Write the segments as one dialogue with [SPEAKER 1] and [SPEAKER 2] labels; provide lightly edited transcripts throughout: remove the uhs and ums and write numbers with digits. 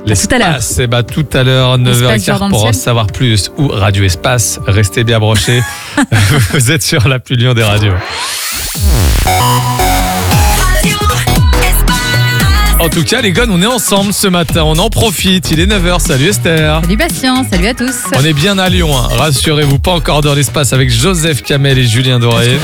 [SPEAKER 1] L'espace,
[SPEAKER 2] tout à l'heure.
[SPEAKER 1] C'est tout à l'heure, 9h15 pour en savoir plus. Ou Radio Espace, restez bien branchés. Vous êtes sur la plus Lyon des radios. En tout cas, les gars, on est ensemble ce matin. On en profite. Il est 9h. Salut Esther.
[SPEAKER 2] Salut Bastien. Salut à tous.
[SPEAKER 1] On est bien à Lyon. Hein. Rassurez-vous, pas encore dans l'espace avec Joseph Kamel et Julien Doré.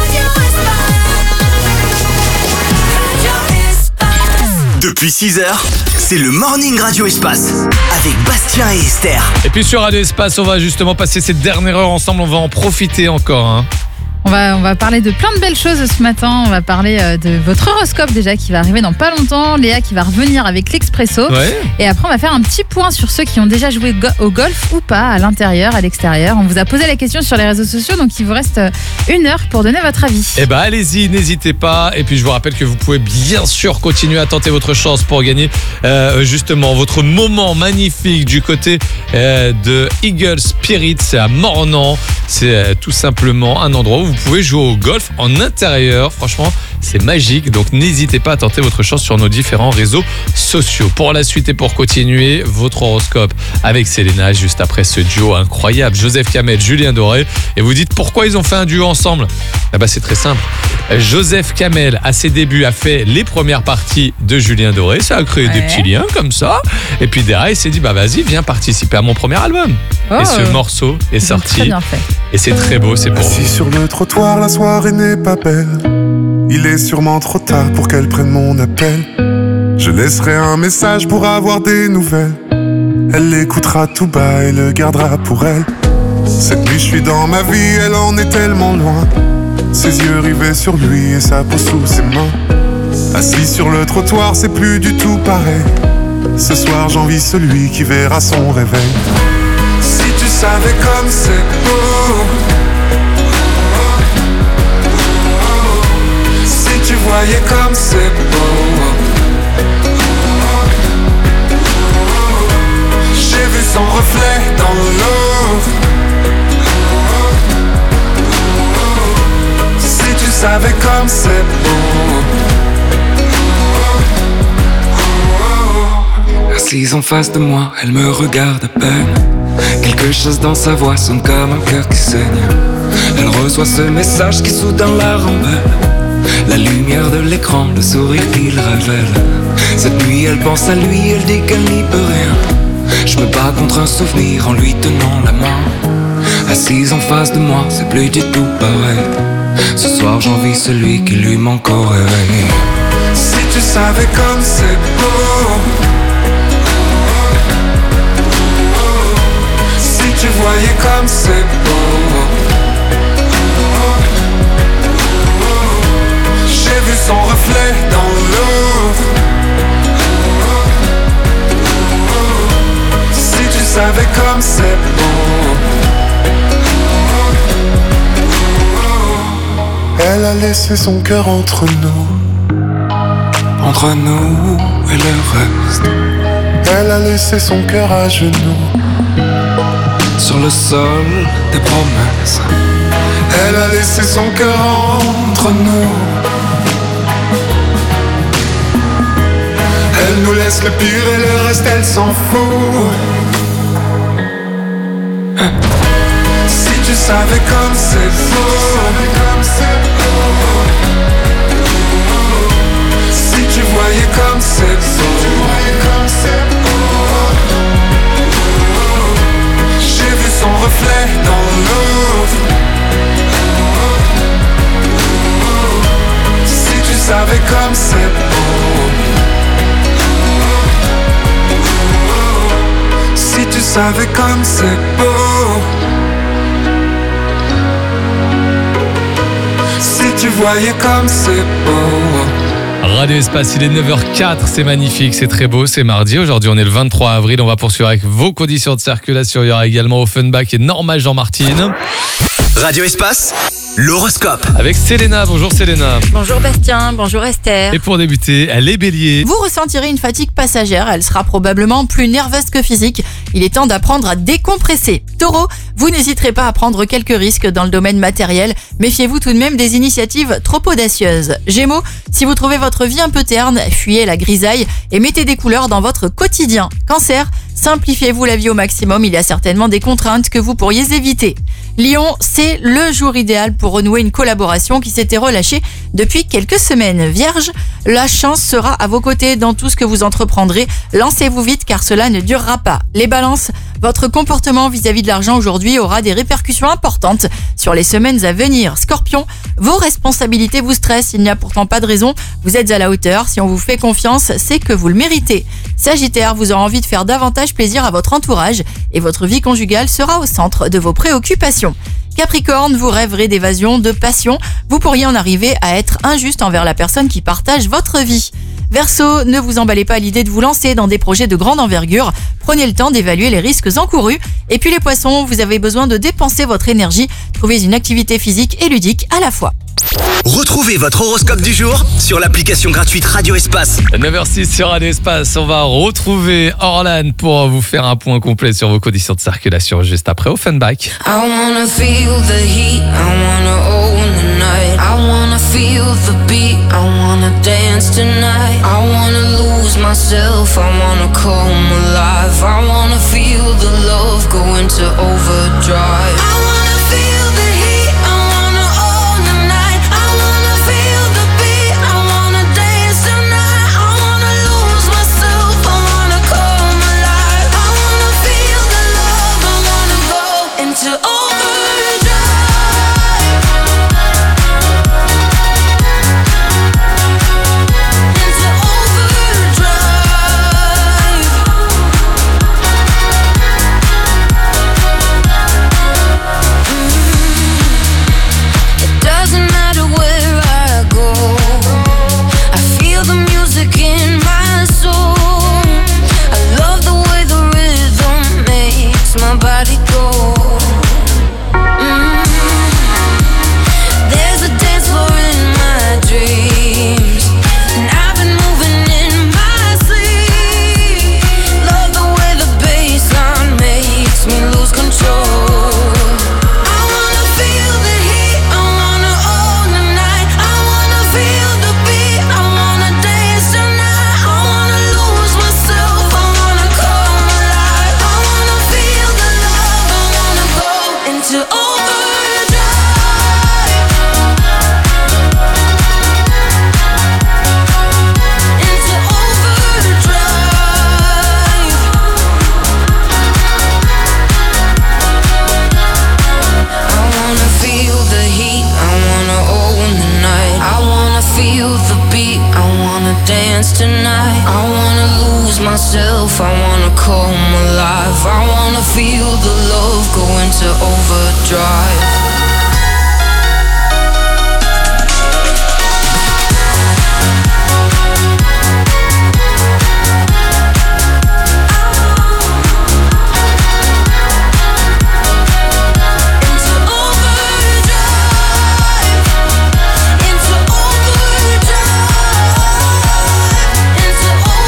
[SPEAKER 3] Depuis 6h, c'est le Morning Radio Espace avec Bastien et Esther.
[SPEAKER 1] Et puis sur Radio Espace, on va justement passer cette dernière heure ensemble. On va en profiter encore. Hein.
[SPEAKER 2] On va parler de plein de belles choses ce matin. On va parler de votre horoscope déjà qui va arriver dans pas longtemps. Léa qui va revenir avec l'Expresso.
[SPEAKER 1] Ouais.
[SPEAKER 2] Et après, on va faire un petit point sur ceux qui ont déjà joué au golf ou pas, à l'intérieur, à l'extérieur. On vous a posé la question sur les réseaux sociaux, donc il vous reste 1 heure pour donner votre avis.
[SPEAKER 1] Eh ben allez-y, n'hésitez pas. Et puis je vous rappelle que vous pouvez bien sûr continuer à tenter votre chance pour gagner justement votre moment magnifique du côté de Eagle Spirit. C'est à Mornan. C'est tout simplement un endroit où vous pouvez jouer au golf en intérieur. Franchement, c'est magique. Donc n'hésitez pas à tenter votre chance sur nos différents réseaux sociaux. Pour la suite et pour continuer, votre horoscope avec Selena, juste après ce duo incroyable, Joseph Kamel, Julien Doré. Et vous dites pourquoi ils ont fait un duo ensemble ? C'est très simple. Joseph Kamel, à ses débuts, a fait les premières parties de Julien Doré. Ça a créé des petits liens comme ça. Et puis derrière, il s'est dit, vas-y, viens participer à mon premier album. Et ce morceau est sorti.
[SPEAKER 2] Très bien fait.
[SPEAKER 1] Et c'est très beau, c'est pour vous.
[SPEAKER 4] Assis sur le trottoir, la soirée n'est pas belle. Il est sûrement trop tard pour qu'elle prenne mon appel. Je laisserai un message pour avoir des nouvelles. Elle l'écoutera tout bas et le gardera pour elle. Cette nuit je suis dans ma vie, elle en est tellement loin. Ses yeux rivés sur lui et sa peau sous ses mains. Assis sur le trottoir, c'est plus du tout pareil. Ce soir j'envie celui qui verra son réveil. Si tu savais comme c'est beau, si tu voyais comme c'est beau. J'ai vu son reflet dans l'eau. Si tu savais comme c'est beau. Assise en face de moi, elle me regarde à peine. Quelque chose dans sa voix sonne comme un cœur qui saigne. Elle reçoit ce message qui soudain la rend belle. La lumière de l'écran, le sourire qu'il révèle. Cette nuit elle pense à lui, elle dit qu'elle n'y peut rien. Je me bats contre un souvenir en lui tenant la main. Assise en face de moi, c'est plus du tout pareil. Ce soir j'envie celui qui lui manque au réveil. Si tu savais comme c'est beau. Si tu voyais comme c'est beau. J'ai vu son reflet dans l'eau. Si tu savais comme c'est beau. Elle a laissé son cœur entre nous et le reste. Elle a laissé son cœur à genoux sur le sol des promesses. Elle a laissé son cœur entre nous. Elle nous laisse le pire et le reste elle s'en fout. Si tu savais comme c'est beau. Si tu voyais comme c'est beau. J'ai vu son reflet dans l'eau. Si tu savais comme c'est beau. Si tu savais comme c'est beau. Si tu voyais comme c'est beau.
[SPEAKER 1] Radio Espace, il est 9h04, c'est magnifique, c'est très beau, c'est mardi. Aujourd'hui, on est le 23 avril, on va poursuivre avec vos conditions de circulation. Il y aura également Offenbach et Norma Jean-Martine.
[SPEAKER 3] Radio Espace, l'horoscope.
[SPEAKER 1] Avec Selena, bonjour Selena.
[SPEAKER 5] Bonjour Bastien, bonjour Esther.
[SPEAKER 1] Et pour débuter, les béliers.
[SPEAKER 5] Vous ressentirez une fatigue passagère, elle sera probablement plus nerveuse que physique. Il est temps d'apprendre à décompresser. Taureau, vous n'hésiterez pas à prendre quelques risques dans le domaine matériel. Méfiez-vous tout de même des initiatives trop audacieuses. Gémeaux, si vous trouvez votre votre vie un peu terne, fuyez la grisaille et mettez des couleurs dans votre quotidien. Cancer, simplifiez-vous la vie au maximum, il y a certainement des contraintes que vous pourriez éviter. Lion, c'est le jour idéal pour renouer une collaboration qui s'était relâchée depuis quelques semaines. Vierge, la chance sera à vos côtés dans tout ce que vous entreprendrez. Lancez-vous vite car cela ne durera pas. Les balances, votre comportement vis-à-vis de l'argent aujourd'hui aura des répercussions importantes sur les semaines à venir. Scorpion, vos responsabilités vous stressent, il n'y a pourtant pas de raison, vous êtes à la hauteur, si on vous fait confiance, c'est que vous le méritez. Sagittaire, vous aurez envie de faire davantage plaisir à votre entourage et votre vie conjugale sera au centre de vos préoccupations. Capricorne, vous rêverez d'évasion, de passion, vous pourriez en arriver à être injuste envers la personne qui partage votre vie. Verseau, ne vous emballez pas à l'idée de vous lancer dans des projets de grande envergure, prenez le temps d'évaluer les risques encourus. Et puis les poissons, vous avez besoin de dépenser votre énergie, trouvez une activité physique et ludique à la fois.
[SPEAKER 3] Retrouvez votre horoscope du jour sur l'application gratuite Radio Espace.
[SPEAKER 1] 9h06 sur Radio Espace, on va retrouver Orlan pour vous faire un point complet sur vos conditions de circulation juste après Offenbach.
[SPEAKER 6] I wanna feel the heat, I wanna own the night. I wanna feel the beat, I wanna dance tonight. I wanna lose myself, I wanna come alive. I wanna feel the love go into overdrive. I wanna feel the heat, I wanna own the night. I wanna feel the beat, I wanna dance tonight. I wanna lose myself, I wanna come alive. I wanna feel the love, I wanna go into overdrive. Into overdrive. It doesn't matter where I go, I feel the music in my soul. I love the way the rhythm makes my body go. There's a dance floor in my dreams, and I've been moving in my sleep. Love the way the bassline makes me lose control. I wanna feel the heat, I wanna own the night. I wanna feel the beat, I wanna dance tonight. I wanna lose myself, I wanna come alive. I wanna feel the love, I wanna go into overdrive. Into overdrive. I wanna feel the heat, I wanna own the night. I wanna feel the beat, I wanna dance tonight. I wanna lose myself, I wanna come alive. I wanna feel the love go into overdrive. Into overdrive. Into overdrive. Into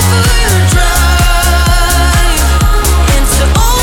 [SPEAKER 6] overdrive. Into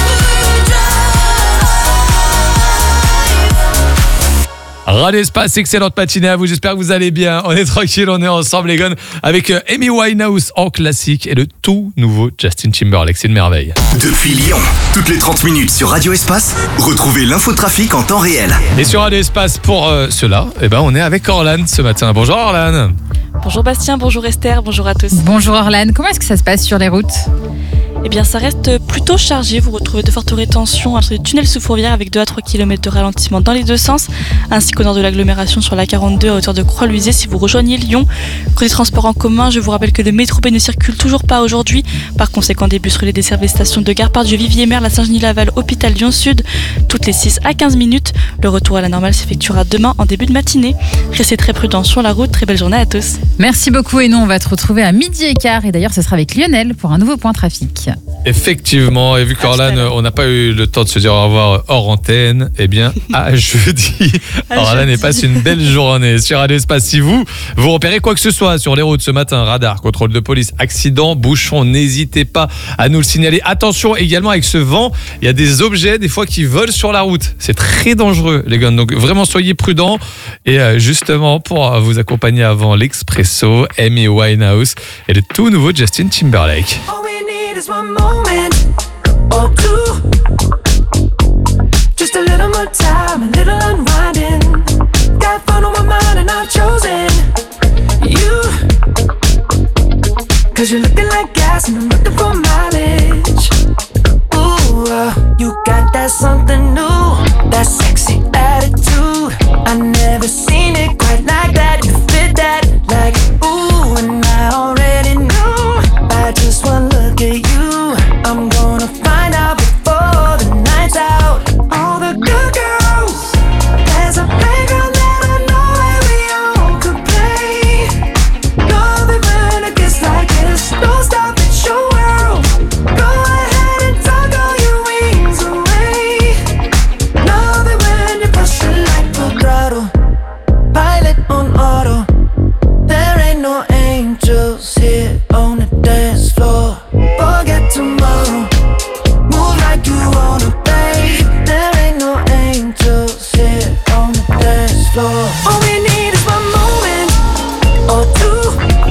[SPEAKER 6] overdrive.
[SPEAKER 1] Radio Espace, excellente matinée à vous, j'espère que vous allez bien. On est tranquille, on est ensemble les gars, avec Amy Winehouse en classique et le tout nouveau Justin Timberlake, c'est une merveille.
[SPEAKER 3] Depuis Lyon, toutes les 30 minutes sur Radio Espace, retrouvez l'infotrafic en temps réel.
[SPEAKER 1] Et sur Radio Espace pour cela, on est avec Orlan ce matin. Bonjour Orlan.
[SPEAKER 7] Bonjour Bastien, bonjour Esther, bonjour à tous.
[SPEAKER 2] Bonjour Orlan, comment est-ce que ça se passe sur les routes ?
[SPEAKER 7] Eh bien ça reste plutôt chargé, vous retrouvez de fortes rétentions entre les tunnels sous Fourvière avec 2 à 3 km de ralentissement dans les deux sens, ainsi qu'au nord de l'agglomération sur la 42 à hauteur de Croix-Luisée si vous rejoignez Lyon. Côté transport en commun, je vous rappelle que le métro B ne circule toujours pas aujourd'hui, par conséquent des bus relais desservent les stations de Gare Pardieu, Viviers-Merle, la Saint-Genis-Laval, Hôpital Lyon Sud, toutes les 6 à 15 minutes. Le retour à la normale s'effectuera demain en début de matinée. Restez très prudents sur la route, très belle journée à tous.
[SPEAKER 2] Merci beaucoup et nous on va te retrouver à 12h15 et d'ailleurs ce sera avec Lionel pour un nouveau point trafic.
[SPEAKER 1] Effectivement, et vu qu'Orlan, on n'a pas eu le temps de se dire au revoir hors antenne, eh bien, à jeudi. Orlan, et passe une belle journée sur Radio Espace. Si vous repérez quoi que ce soit sur les routes ce matin, radar, contrôle de police, accident, bouchon, n'hésitez pas à nous le signaler. Attention également avec ce vent, il y a des objets des fois qui volent sur la route. C'est très dangereux, les gars. Donc vraiment, soyez prudents. Et justement, pour vous accompagner avant l'Expresso, Amy Winehouse et le tout nouveau Justin Timberlake.
[SPEAKER 8] Is one moment or two, just a little more time, a little unwinding. Got fun on my mind and I've chosen you, 'cause you're looking like gas and I'm looking for mileage. Ooh, you got that something new, that sexy attitude. I never seen it quite like that. You fit that like ooh, and I already knew by just one look at you. I'm gonna find out before the night's out. All the good girls, there's a playground that I know where we all could play. Love it when it gets like this. Don't stop, it's your world. Go ahead and tuck all your wings away. Love it when you push it like full throttle, pilot on auto. There ain't no angels here on the dance floor. Forget tomorrow, move like you wanna, babe. There ain't no angels here on the dance floor. All we need is one moment or two.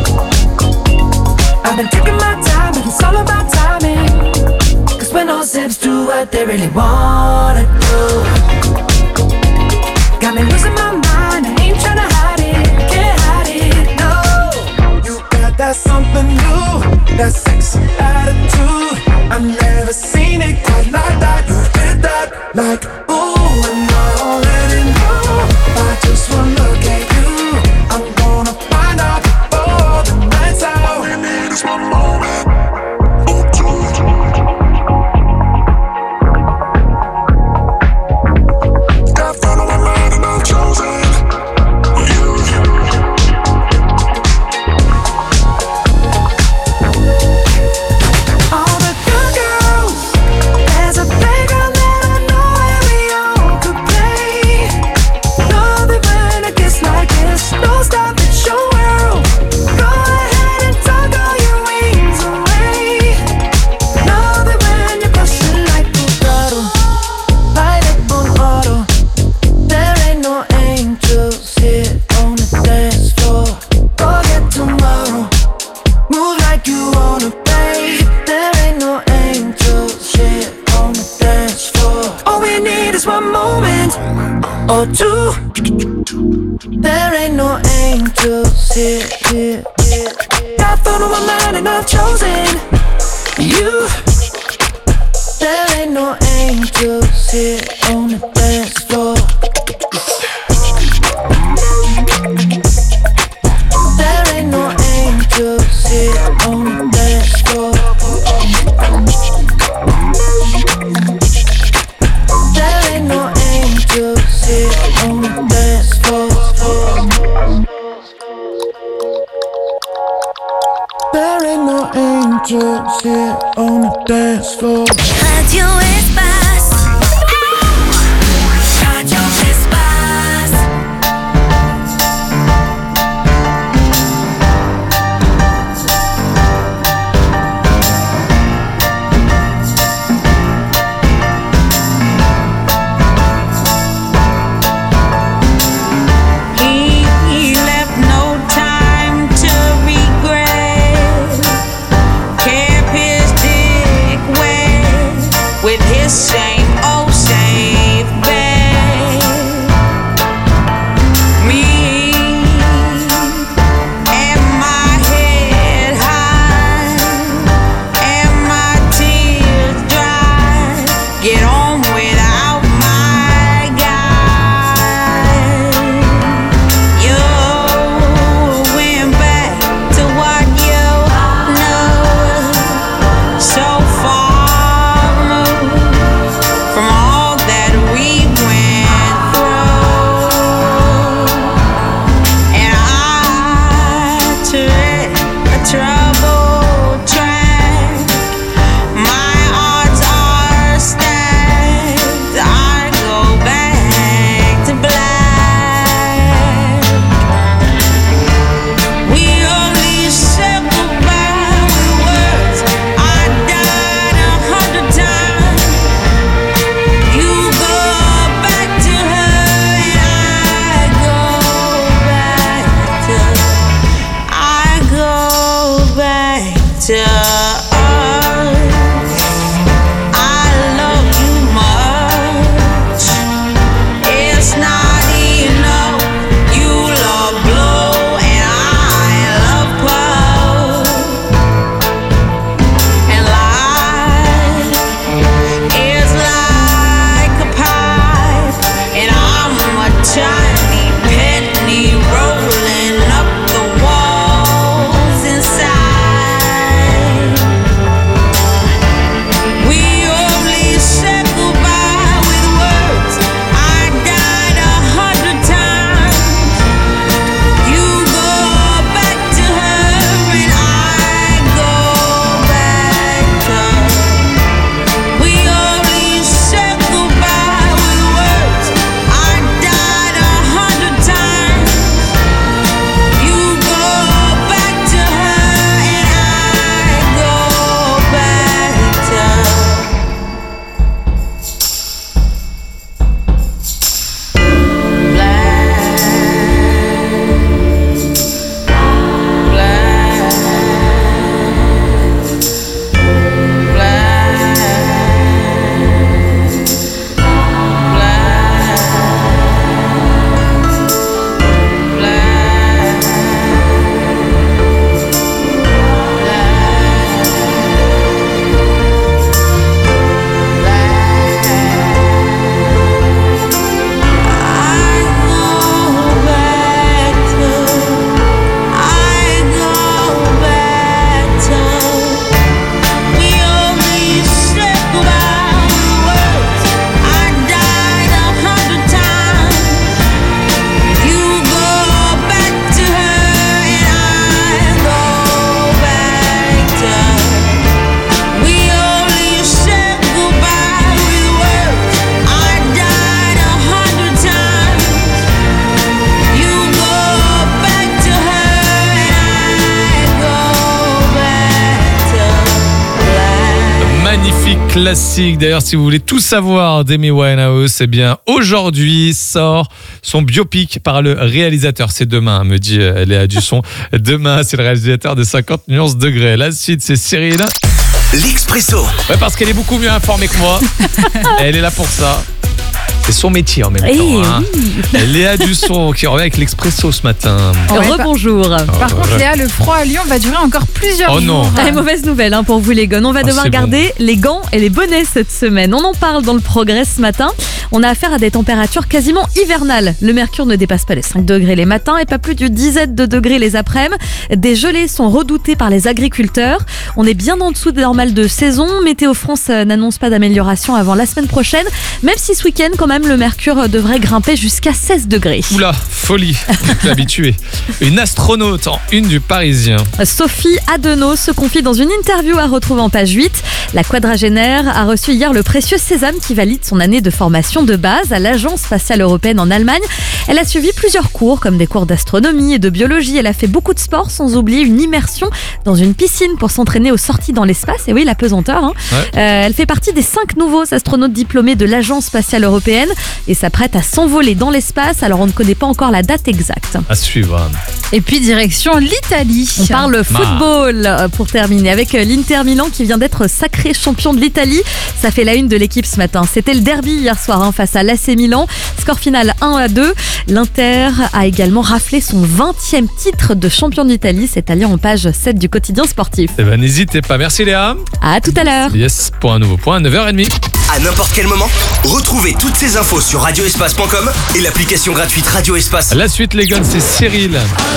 [SPEAKER 8] I've been taking my time, but it's all about timing. 'Cause when those hips do what they really wanna do, got me losing my mind, I ain't tryna hide it, can't hide it, no. You got that something new, that sexy attitude. I've never seen it quite like that. You fit that like ooh, and I already know by just one look at you. I'm gonna find out before the night's out. All we need is one moment or two. Got fun on my mind and I've chosen you. All the good girls, there's a playground that I know where we all could play. Love it when it gets like this. Don't stop, it's your world. Go ahead and tuck all your wings away. Love it when you push it like full throttle, pilot on auto. There ain't no angels here on the dance floor. Forget tomorrow, move like you wanna, babe. There ain't no angels here on the dance floor. All we need is one moment or two. There ain't no angels here. Got fun on my mind and I've chosen you. There ain't no angels here on the dance floor. There ain't no angels here on the dance floor. There ain't no angels here on the dance floor. There ain't no angels here on the dance floor.
[SPEAKER 6] Radio Espace. Radio Espace.
[SPEAKER 9] He left no time to regret. Kept his dick wet with his same old safe bet. Me and my head high and my tears dry. Get on without my guy. You went back to what you know so far removed.
[SPEAKER 1] magnifique classique. D'ailleurs, si vous voulez tout savoir d'Amy Winehouse, eh bien, aujourd'hui sort son biopic par le réalisateur. C'est demain, me dit Léa Dusson. Demain, c'est le réalisateur de 50 nuances degrés. La suite, c'est Cyril.
[SPEAKER 3] L'Expresso.
[SPEAKER 1] Ouais, parce qu'elle est beaucoup mieux informée que moi. Elle est là pour ça. C'est son métier en même temps. Hein. Léa Dusson qui revient avec l'Expresso ce matin.
[SPEAKER 2] Ouais,
[SPEAKER 10] Rebonjour.
[SPEAKER 2] Par contre, Léa, le froid à Lyon va durer encore plusieurs jours.
[SPEAKER 1] Oh non.
[SPEAKER 10] Allez, mauvaise nouvelle pour vous les gones. On va devoir
[SPEAKER 1] c'est
[SPEAKER 10] garder les gants et les bonnets cette semaine. On en parle dans le Progrès ce matin. On a affaire à des températures quasiment hivernales. Le mercure ne dépasse pas les 5 degrés les matins et pas plus d'une dizaine de degrés les après-midi. Des gelées sont redoutées par les agriculteurs. On est bien en dessous des normales de saison. Météo France n'annonce pas d'amélioration avant la semaine prochaine. Même si ce week-end, quand même, le mercure devrait grimper jusqu'à 16 degrés.
[SPEAKER 1] Oula, folie, je suis habitué. Une astronaute en une du Parisien.
[SPEAKER 10] Sophie Adenau se confie dans une interview à retrouver en page 8. La quadragénaire a reçu hier le précieux sésame qui valide son année de formation de base à l'Agence spatiale européenne en Allemagne. Elle a suivi plusieurs cours, comme des cours d'astronomie et de biologie. Elle a fait beaucoup de sport, sans oublier une immersion dans une piscine pour s'entraîner aux sorties dans l'espace. Et oui, la pesanteur.
[SPEAKER 1] Ouais.
[SPEAKER 10] Elle fait partie des 5 nouveaux astronautes diplômés de l'Agence spatiale européenne et s'apprête à s'envoler dans l'espace. Alors on ne connaît pas encore la date exacte.
[SPEAKER 1] À suivre.
[SPEAKER 2] Et puis direction l'Italie.
[SPEAKER 10] On parle football pour terminer avec l'Inter Milan qui vient d'être sacré champion de l'Italie. Ça fait la une de l'équipe ce matin. C'était le derby hier soir face à l'AC Milan. Score final 1-2. L'Inter a également raflé son 20e titre de champion d'Italie. C'est à lire en page 7 du quotidien sportif.
[SPEAKER 1] Eh ben, n'hésitez pas. Merci Léa.
[SPEAKER 10] À tout à l'heure.
[SPEAKER 1] Yes, pour un nouveau point, 9h30.
[SPEAKER 3] À n'importe quel moment, retrouvez toutes ces infos sur radioespace.com et l'application gratuite Radio Espace.
[SPEAKER 1] La suite, les gars, c'est Cyril.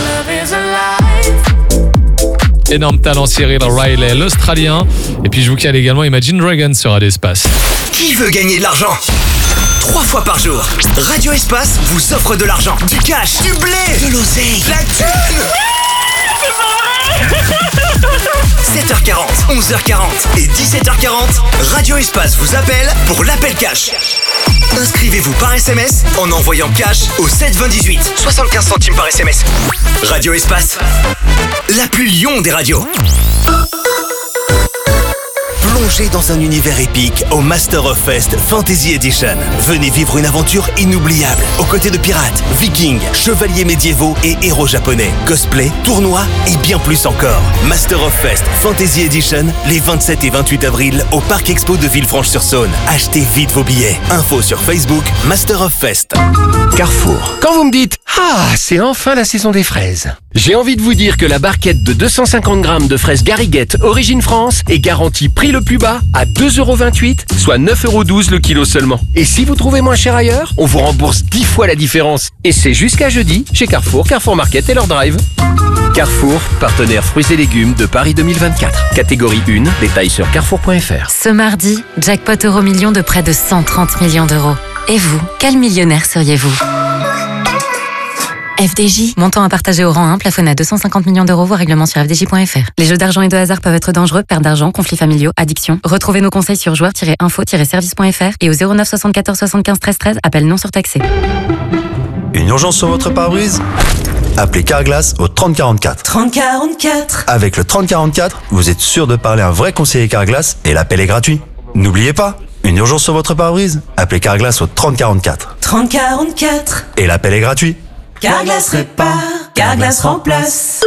[SPEAKER 1] Énorme talent, Cyril Riley, l'Australien. Et puis je vous cale également Imagine Dragons sur Radio Espace.
[SPEAKER 3] Qui veut gagner de l'argent ? 3 fois par jour, Radio Espace vous offre de l'argent, du cash, du blé, de l'oseille, la thune. 7h40, 11h40 et 17h40, Radio Espace vous appelle pour l'appel cash. Inscrivez-vous par SMS en envoyant cash au 72018, 75 centimes par SMS. Radio Espace, la plus Lyon des radios. Plongez dans un univers épique au Master of Fest Fantasy Edition. Venez vivre une aventure inoubliable aux côtés de pirates, vikings, chevaliers médiévaux et héros japonais. Cosplay, tournois et bien plus encore. Master of Fest Fantasy Edition les 27 et 28 avril au Parc Expo de Villefranche-sur-Saône. Achetez vite vos billets. Info sur Facebook Master of Fest.
[SPEAKER 11] Carrefour. Quand vous me dites « Ah, c'est enfin la saison des fraises », j'ai envie de vous dire que la barquette de 250 grammes de fraises Gariguette Origine France est garantie prix le plus bas à 2,28 €, soit 9,12 € le kilo seulement. Et si vous trouvez moins cher ailleurs, on vous rembourse 10 fois la différence. Et c'est jusqu'à jeudi chez Carrefour, Carrefour Market et leur drive. Carrefour, partenaire fruits et légumes de Paris 2024. Catégorie 1, détails sur carrefour.fr.
[SPEAKER 12] Ce mardi, jackpot Euromillions de près de 130 millions d'euros. Et vous, quel millionnaire seriez-vous ? FDJ, montant à partager au rang 1, plafonné à 250 millions d'euros, voire règlement sur fdj.fr. Les jeux d'argent et de hasard peuvent être dangereux, perte d'argent, conflits familiaux, addiction. Retrouvez nos conseils sur joueurs-info-service.fr et au 09 74 75 13 13, appel non surtaxé.
[SPEAKER 13] Une urgence sur votre pare-brise ? Appelez Carglass au 3044.
[SPEAKER 9] 3044.
[SPEAKER 13] Avec le 3044, vous êtes sûr de parler à un vrai conseiller Carglass et l'appel est gratuit. N'oubliez pas, une urgence sur votre pare-brise ? Appelez Carglass au 3044.
[SPEAKER 9] 3044.
[SPEAKER 13] Et l'appel est gratuit.
[SPEAKER 9] Carglass répare, Carglass remplace.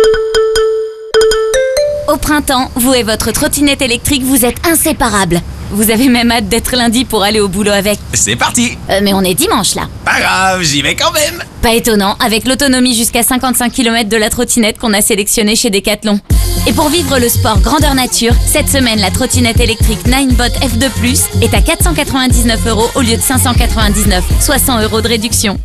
[SPEAKER 14] Au printemps, vous et votre trottinette électrique, vous êtes inséparables. Vous avez même hâte d'être lundi pour aller au boulot avec.
[SPEAKER 15] C'est parti.
[SPEAKER 14] Mais on est dimanche là.
[SPEAKER 15] Pas grave, j'y vais quand même.
[SPEAKER 14] Pas étonnant, avec l'autonomie jusqu'à 55 km de la trottinette qu'on a sélectionnée chez Decathlon. Et pour vivre le sport grandeur nature, cette semaine, la trottinette électrique Ninebot F2+, est à 499 € au lieu de 599, soit 100 € de réduction.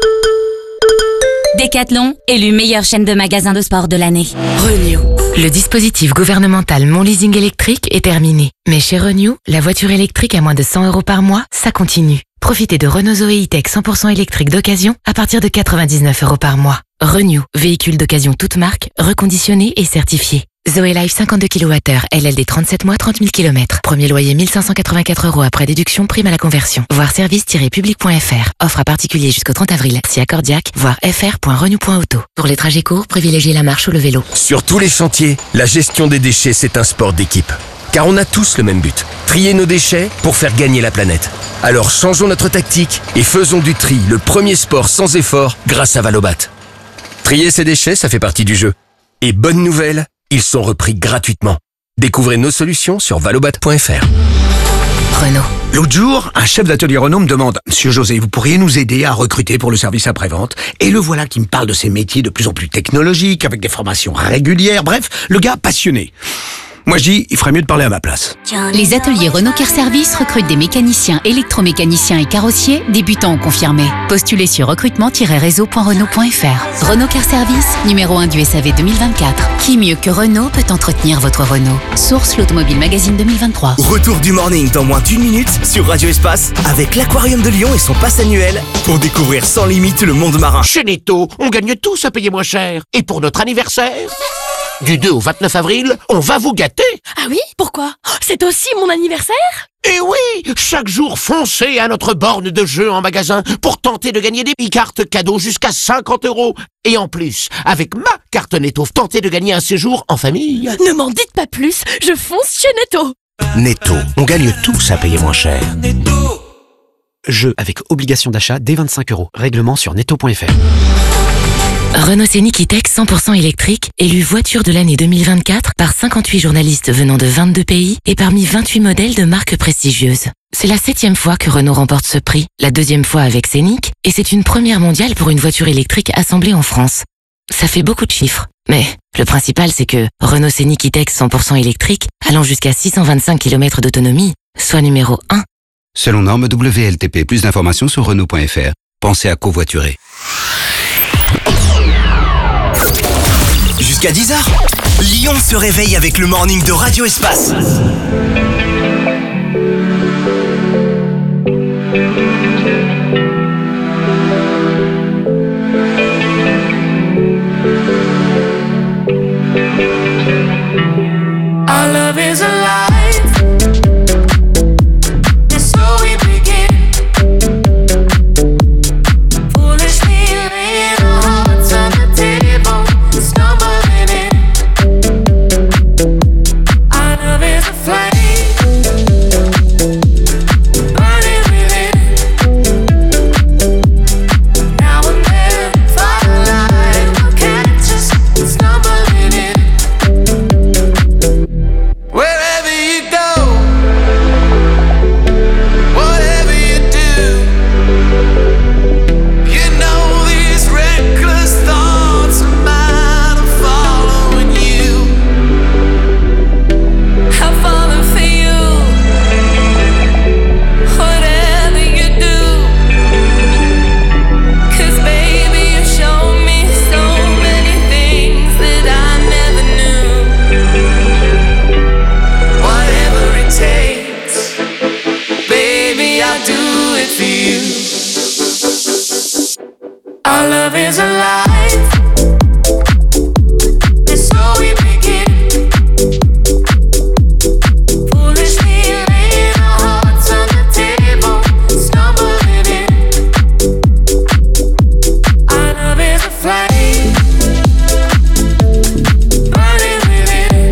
[SPEAKER 14] Decathlon, élu meilleure chaîne de magasins de sport de l'année.
[SPEAKER 12] Renew. Le dispositif gouvernemental Mon Leasing électrique est terminé. Mais chez Renew, la voiture électrique à moins de 100 € par mois, ça continue. Profitez de Renault Zoé E-Tech 100% électrique d'occasion à partir de 99 € par mois. Renew, véhicule d'occasion toute marque, reconditionné et certifié. Zoé Life 52 kWh, LLD 37 mois, 30 000 km. Premier loyer 1584 € après déduction, prime à la conversion. Voir service-public.fr. Offre à particulier jusqu'au 30 avril. Si accordiaque, voir fr.renew.auto. Pour les trajets courts, privilégiez la marche ou le vélo.
[SPEAKER 11] Sur tous les chantiers, la gestion des déchets, c'est un sport d'équipe. Car on a tous le même but, trier nos déchets pour faire gagner la planète. Alors changeons notre tactique et faisons du tri le premier sport sans effort grâce à Valobat. Trier ses déchets, ça fait partie du jeu. Et bonne nouvelle, ils sont repris gratuitement. Découvrez nos solutions sur valobat.fr.
[SPEAKER 16] Renault. L'autre jour, un chef d'atelier Renault me demande « Monsieur José, vous pourriez nous aider à recruter pour le service après-vente ?» Et le voilà qui me parle de ces métiers de plus en plus technologiques, avec des formations régulières, bref, le gars passionné. Moi je dis, il ferait mieux de parler à ma place.
[SPEAKER 17] Les ateliers Renault Car Service recrutent des mécaniciens, électromécaniciens et carrossiers, débutants ou confirmés. Postulez sur recrutement-réseau.renault.fr. Renault Car Service, numéro 1 du SAV 2024. Qui mieux que Renault peut entretenir votre Renault? Source l'Automobile Magazine 2023.
[SPEAKER 3] Retour du morning dans moins d'1 minute sur Radio Espace avec l'Aquarium de Lyon et son pass annuel pour découvrir sans limite le monde marin.
[SPEAKER 18] Chez Netto, on gagne tous à payer moins cher. Et pour notre anniversaire, du 2 au 29 avril, on va vous gâter.
[SPEAKER 19] Ah oui? Pourquoi? C'est aussi mon anniversaire?
[SPEAKER 18] Et oui, chaque jour, foncez à notre borne de jeu en magasin pour tenter de gagner des cartes cadeaux jusqu'à 50 €. Et en plus, avec ma carte Netto, tentez de gagner un séjour en famille.
[SPEAKER 19] Ne m'en dites pas plus, je fonce chez Netto.
[SPEAKER 18] Netto, on gagne tous à payer moins cher.
[SPEAKER 20] Jeu avec obligation d'achat dès 25 €. Règlement sur netto.fr.
[SPEAKER 12] Renault Scénic E-Tech 100% électrique, élu voiture de l'année 2024 par 58 journalistes venant de 22 pays et parmi 28 modèles de marques prestigieuses. C'est la 7e fois que Renault remporte ce prix, la 2e fois avec Scénic, et c'est une première mondiale pour une voiture électrique assemblée en France. Ça fait beaucoup de chiffres, mais le principal c'est que Renault Scénic E-Tech 100% électrique, allant jusqu'à 625 km d'autonomie, soit numéro 1.
[SPEAKER 21] Selon norme WLTP, plus d'informations sur Renault.fr. Pensez à covoiturer.
[SPEAKER 3] Jusqu'à 10h, Lyon se réveille avec le morning de Radio Espace.
[SPEAKER 8] Our love is alive. And so we begin. Foolishly laying our hearts on the table, stumbling in. Our love is a flame, burning within. Now and then, firelight will catch us stumbling in. Wherever you go, whatever you do, you know these reckless thoughts of mine are following you. I'm falling for you, whatever you do. 'Cause baby, you show me so many things that I never knew. Whatever it takes, baby, I'll do it for you. Our love is alive, and so we begin. Foolishly laying our hearts on the table, stumbling in. Our love is a flame, burning within.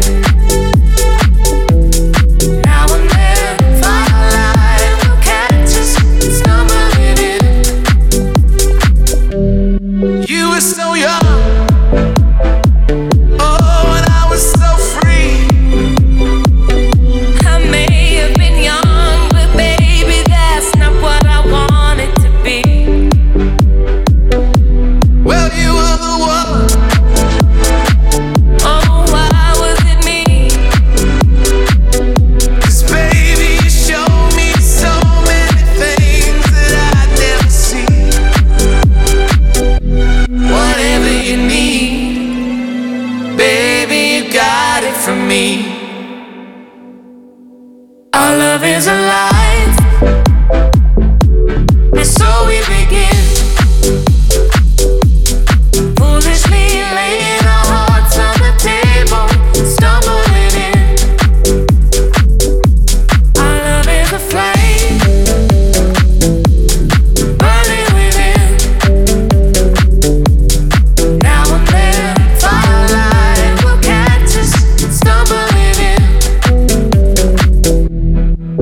[SPEAKER 8] Now and then, firelight will catch us stumbling in. You were so young, oh, and I was so free. I may have been young, but baby, that's not what I wanted to be. Well, you were the one. Oh, why was it me? 'Cause baby, you showed me so many things that I'd never see. Whatever you need, baby, you got it from me. Our love is alive, and so we begin. Foolishly laying our hearts on the table, stumbling in. Our love is a flame, burning within. Now and then, firelight will catch us stumbling in.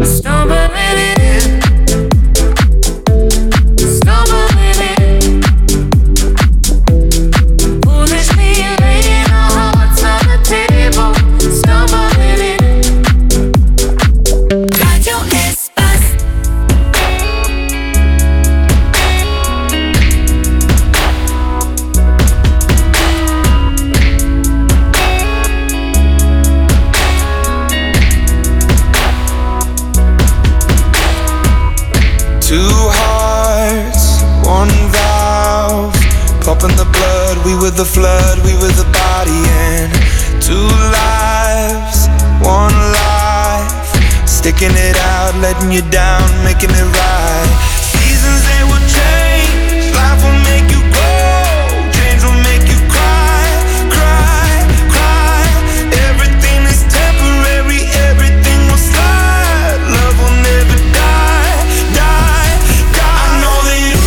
[SPEAKER 8] were the flood, we were the body, and 2 lives, 1 life. Sticking it out, letting you down, making it right. Seasons, they will change, life will make you grow, change will make you cry, cry, cry. Everything is temporary, everything will slide. Love will never die, die, die. I know that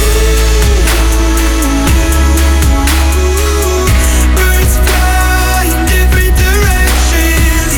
[SPEAKER 8] birds fly in different directions.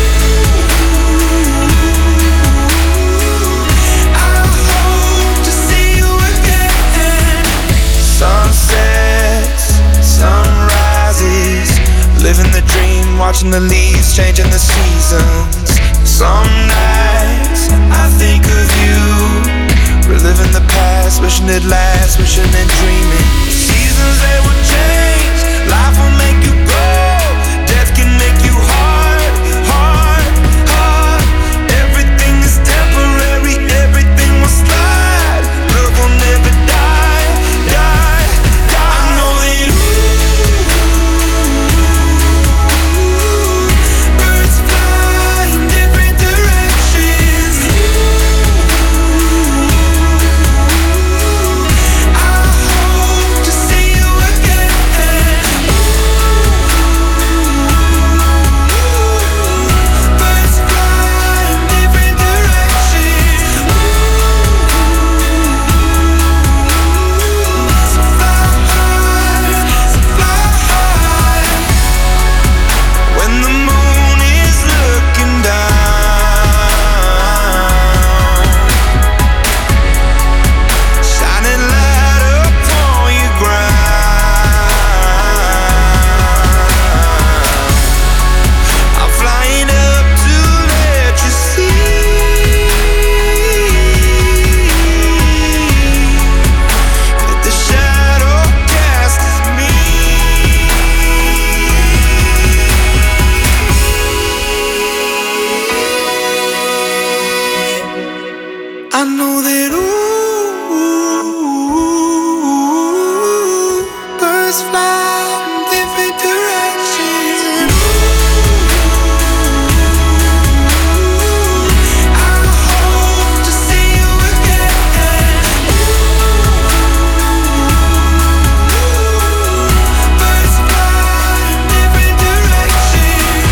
[SPEAKER 8] I hope to see you again. Sunsets, sunrises, living the dream, watching the leaves changing the seasons. Some nights I think of you, reliving the past, wishing it lasts, wishing and dreaming. Seasons, they will change, life will make you grow, death can make you hard, hard, hard. Everything is temporary, everything will slide. Love will never die, die, die. I know that birds fly in different directions. I hope to see you again. Birds fly in different directions. So fly high, when the moon is looking down, shining light upon your ground. I'm flying up to let you see that the shadow cast is me. I know that birds fly in different directions. I hope to see you again. Birds fly in different directions.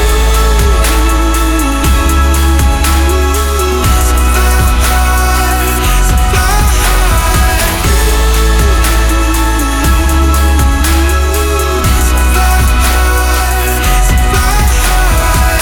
[SPEAKER 8] So fly high, so fly high. So fly high, so fly high.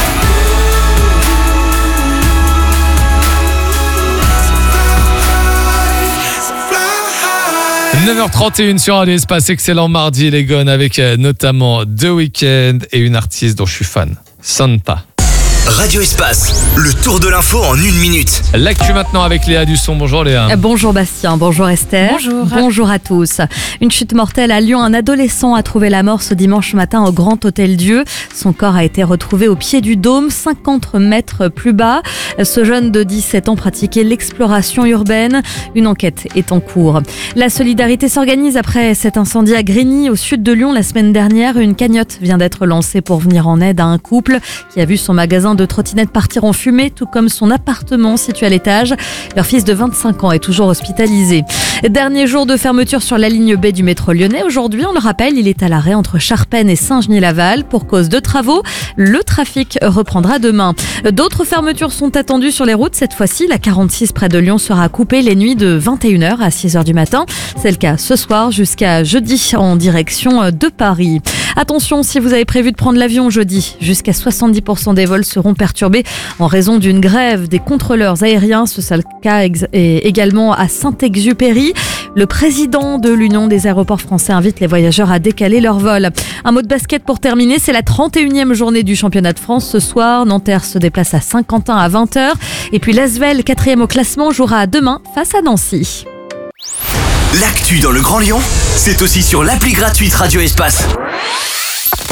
[SPEAKER 8] So fly high.
[SPEAKER 1] 9h31 sur Radio Espace, excellent mardi les gones avec notamment The Weeknd et une artiste dont je suis fan, Santa.
[SPEAKER 3] Radio Espace, le tour de l'info en 1 minute.
[SPEAKER 1] L'actu maintenant avec Léa Dusson. Bonjour Léa.
[SPEAKER 10] Bonjour Bastien, bonjour Esther.
[SPEAKER 2] Bonjour.
[SPEAKER 10] Bonjour à tous. Une chute mortelle à Lyon. Un adolescent a trouvé la mort ce dimanche matin au Grand Hôtel Dieu. Son corps a été retrouvé au pied du dôme, 50 mètres plus bas. Ce jeune de 17 ans pratiquait l'exploration urbaine. Une enquête est en cours. La solidarité s'organise après cet incendie à Grigny, au sud de Lyon, la semaine dernière. Une cagnotte vient d'être lancée pour venir en aide à un couple qui a vu son magasin de trottinettes partir en fumée, tout comme son appartement situé à l'étage. Leur fils de 25 ans est toujours hospitalisé. Dernier jour de fermeture sur la ligne B du métro lyonnais. Aujourd'hui, on le rappelle, il est à l'arrêt entre Charpennes et Saint-Genis-Laval pour cause de travaux. Le trafic reprendra demain. D'autres fermetures sont attendues sur les routes. Cette fois-ci, la 46 près de Lyon sera coupée les nuits de 21h à 6h du matin. C'est le cas ce soir jusqu'à jeudi en direction de Paris. Attention, si vous avez prévu de prendre l'avion jeudi, jusqu'à 70% des vols seront perturbés en raison d'une grève des contrôleurs aériens. Ce sera le cas également à Saint-Exupéry. Le président de l'Union des aéroports français invite les voyageurs à décaler leur vol. Un mot de basket pour terminer, c'est la 31e journée du championnat de France. Ce soir, Nanterre se déplace à Saint-Quentin à 20h. Et puis l'Asvel, 4e au classement, jouera demain face à Nancy.
[SPEAKER 3] L'actu dans le Grand Lyon, c'est aussi sur l'appli gratuite Radio Espace.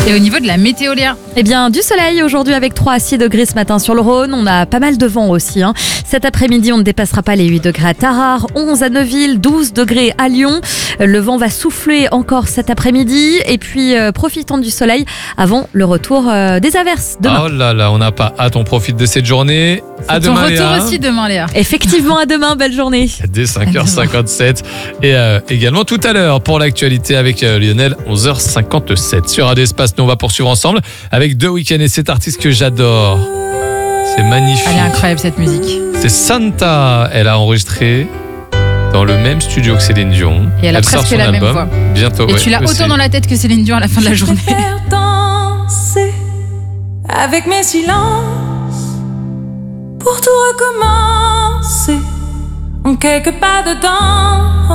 [SPEAKER 2] Et au niveau de la météo, Léa?
[SPEAKER 10] Eh bien, du soleil aujourd'hui avec 3 à 6 degrés ce matin sur le Rhône. On a pas mal de vent aussi. Cet après-midi, on ne dépassera pas les 8 degrés à Tarare, 11 à Neuville, 12 degrés à Lyon. Le vent va souffler encore cet après-midi. Et puis, profitons du soleil avant le retour des averses demain.
[SPEAKER 1] Oh là là, on n'a pas hâte, on profite de cette journée. À
[SPEAKER 2] Ton
[SPEAKER 1] demain,
[SPEAKER 2] retour
[SPEAKER 1] Léa.
[SPEAKER 2] aussi demain, Léa.
[SPEAKER 10] Effectivement, à demain, belle journée.
[SPEAKER 1] Dès 5h57 et également tout à l'heure pour l'actualité avec Lionel, 11h57 sur Radio Espace. Nous on va poursuivre ensemble avec The Weeknd et cet artiste que j'adore. C'est magnifique.
[SPEAKER 2] Elle est incroyable cette musique.
[SPEAKER 1] C'est Santa. Elle a enregistré dans le même studio que Céline Dion.
[SPEAKER 2] Et elle a
[SPEAKER 1] sort
[SPEAKER 2] presque
[SPEAKER 1] son
[SPEAKER 2] la même
[SPEAKER 1] album
[SPEAKER 2] voix.
[SPEAKER 1] bientôt.
[SPEAKER 2] Et
[SPEAKER 1] ouais,
[SPEAKER 2] tu l'as
[SPEAKER 1] aussi.
[SPEAKER 2] autant dans la tête que Céline Dion à la fin de la journée.
[SPEAKER 4] Faire danser avec mes silences pour tout recommencer en quelques pas dedans.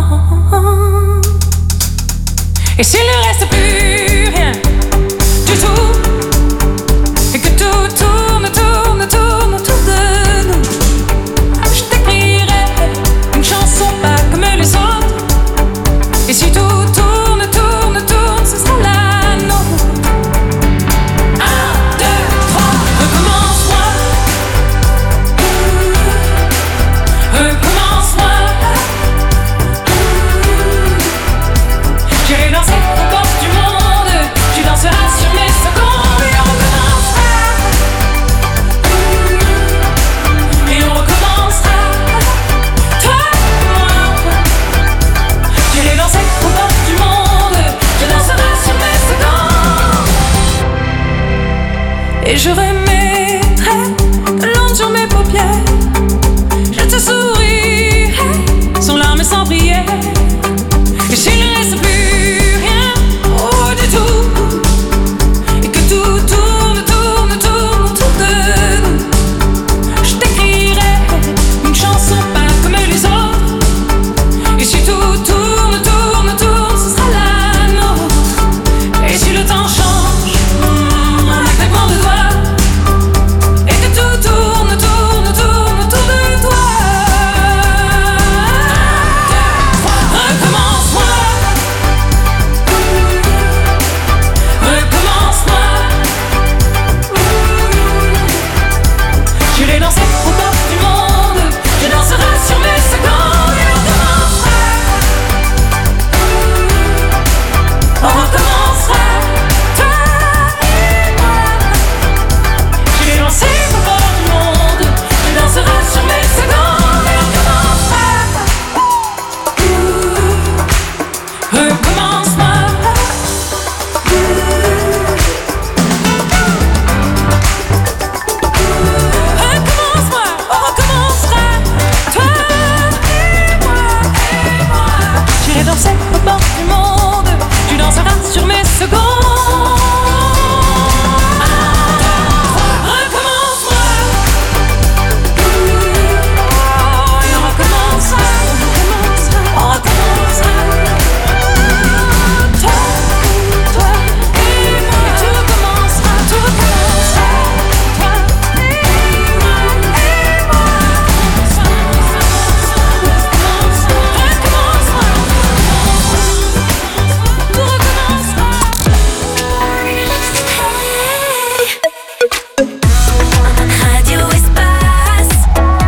[SPEAKER 4] Et s'il ne reste plus rien du tout, et que tout tourne, tourne, tourne autour de nous, je t'écrirai une chanson pas comme les autres. Et si tout tourne, tourne, tourne, ce sera la nôtre. 1, 2, 3, recommence-moi. Recommence-moi. J'irai danser aux portes du monde. Tu danseras sur mes secondes. Et on recommencera. Et on recommencera. Toi et moi. J'irai danser aux portes du monde. Tu danseras sur mes secondes. Et je remettrai de l'onde sur mes paupières. Je te sourirai sans larmes et sans prière. Et s'il ne reste plus rien, oh du tout, et que tout tourne, tourne, tourne autour de nous, je t'écrirai une chanson pas comme les autres. Et si tout tourne, tourne, tourne, ce sera la nôtre. Et si le temps change, en un claquement de doigts, et que tout tourne, tourne, tourne autour de toi. Recommence-moi. Recommence-moi. J'irai danser aux portes du monde. Tu danseras sur mes secondes. Et on recommencera. On recommencera. Toi et moi. J'irai danser aux portes du monde. Tu danseras sur mes secondes. Et on recommencera. Recommence-moi. Recommence-moi, on recommencera. Toi et moi. J'irai danser aux portes du monde. Tu danseras sur mes secondes. Recommence-moi. Et on recommencera. On recommencera. Toi et moi. Et tout recommencera. Tout recommencera. Toi et moi. Radio Espace.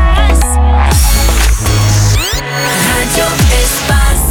[SPEAKER 4] Radio Espace.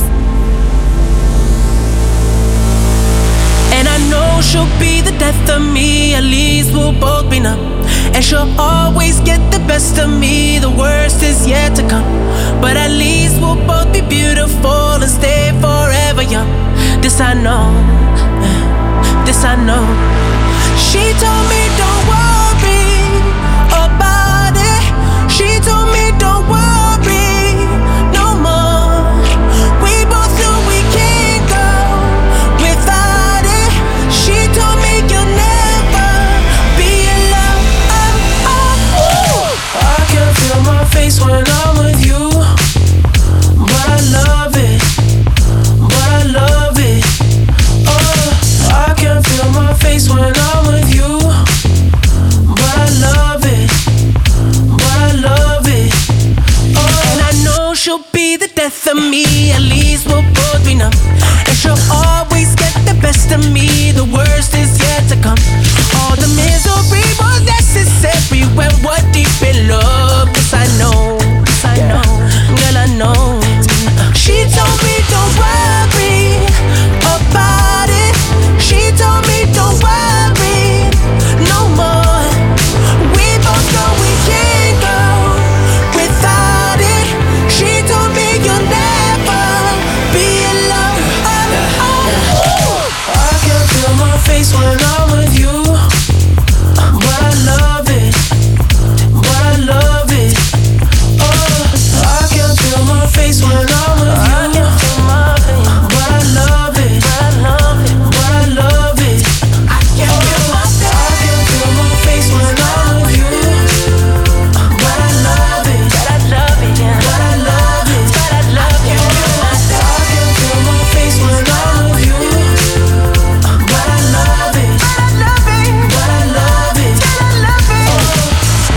[SPEAKER 9] And I know she'll be the death of me, at least we'll both be numb. And she'll always get the best of me, the worst is yet to come. But at least we'll both be beautiful and stay forever young. This I know, this I know. She told me don't worry about it. She told me don't worry no more. We both know we can't go without it. She told me you'll never be alone. I can feel my face when I'm with you, but I love it, but I love it. Oh, I can feel my face when I'm with you, but I love it, but I love it. Oh, and I know she'll be the death of me, at least we'll both be numb. And she'll always get the best best of me, the worst is yet to come. All the misery was necessary when we're deep in love. Yes, I know, girl, I know. She told me don't worry about it. She told me don't worry no more. We both know we can't go without it. She told me you'll never be alone. I can feel my face when I'm with you, but I love it, but I love it. Oh, I can feel my face when I'm with you, but I love it, but I love it. I can feel my face when I'm with you, but I love it, but I love it, but I love it, but I love it. I can feel my face when I'm with you, but I love it, but I love it, but I love it, but I love it.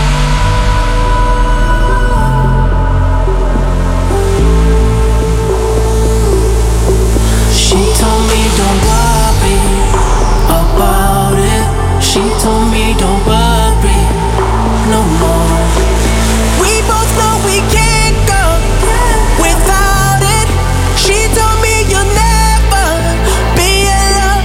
[SPEAKER 9] She told me don't worry about it. She told me don't worry no more. We both know we can't go without it. She told me you'll never be alone.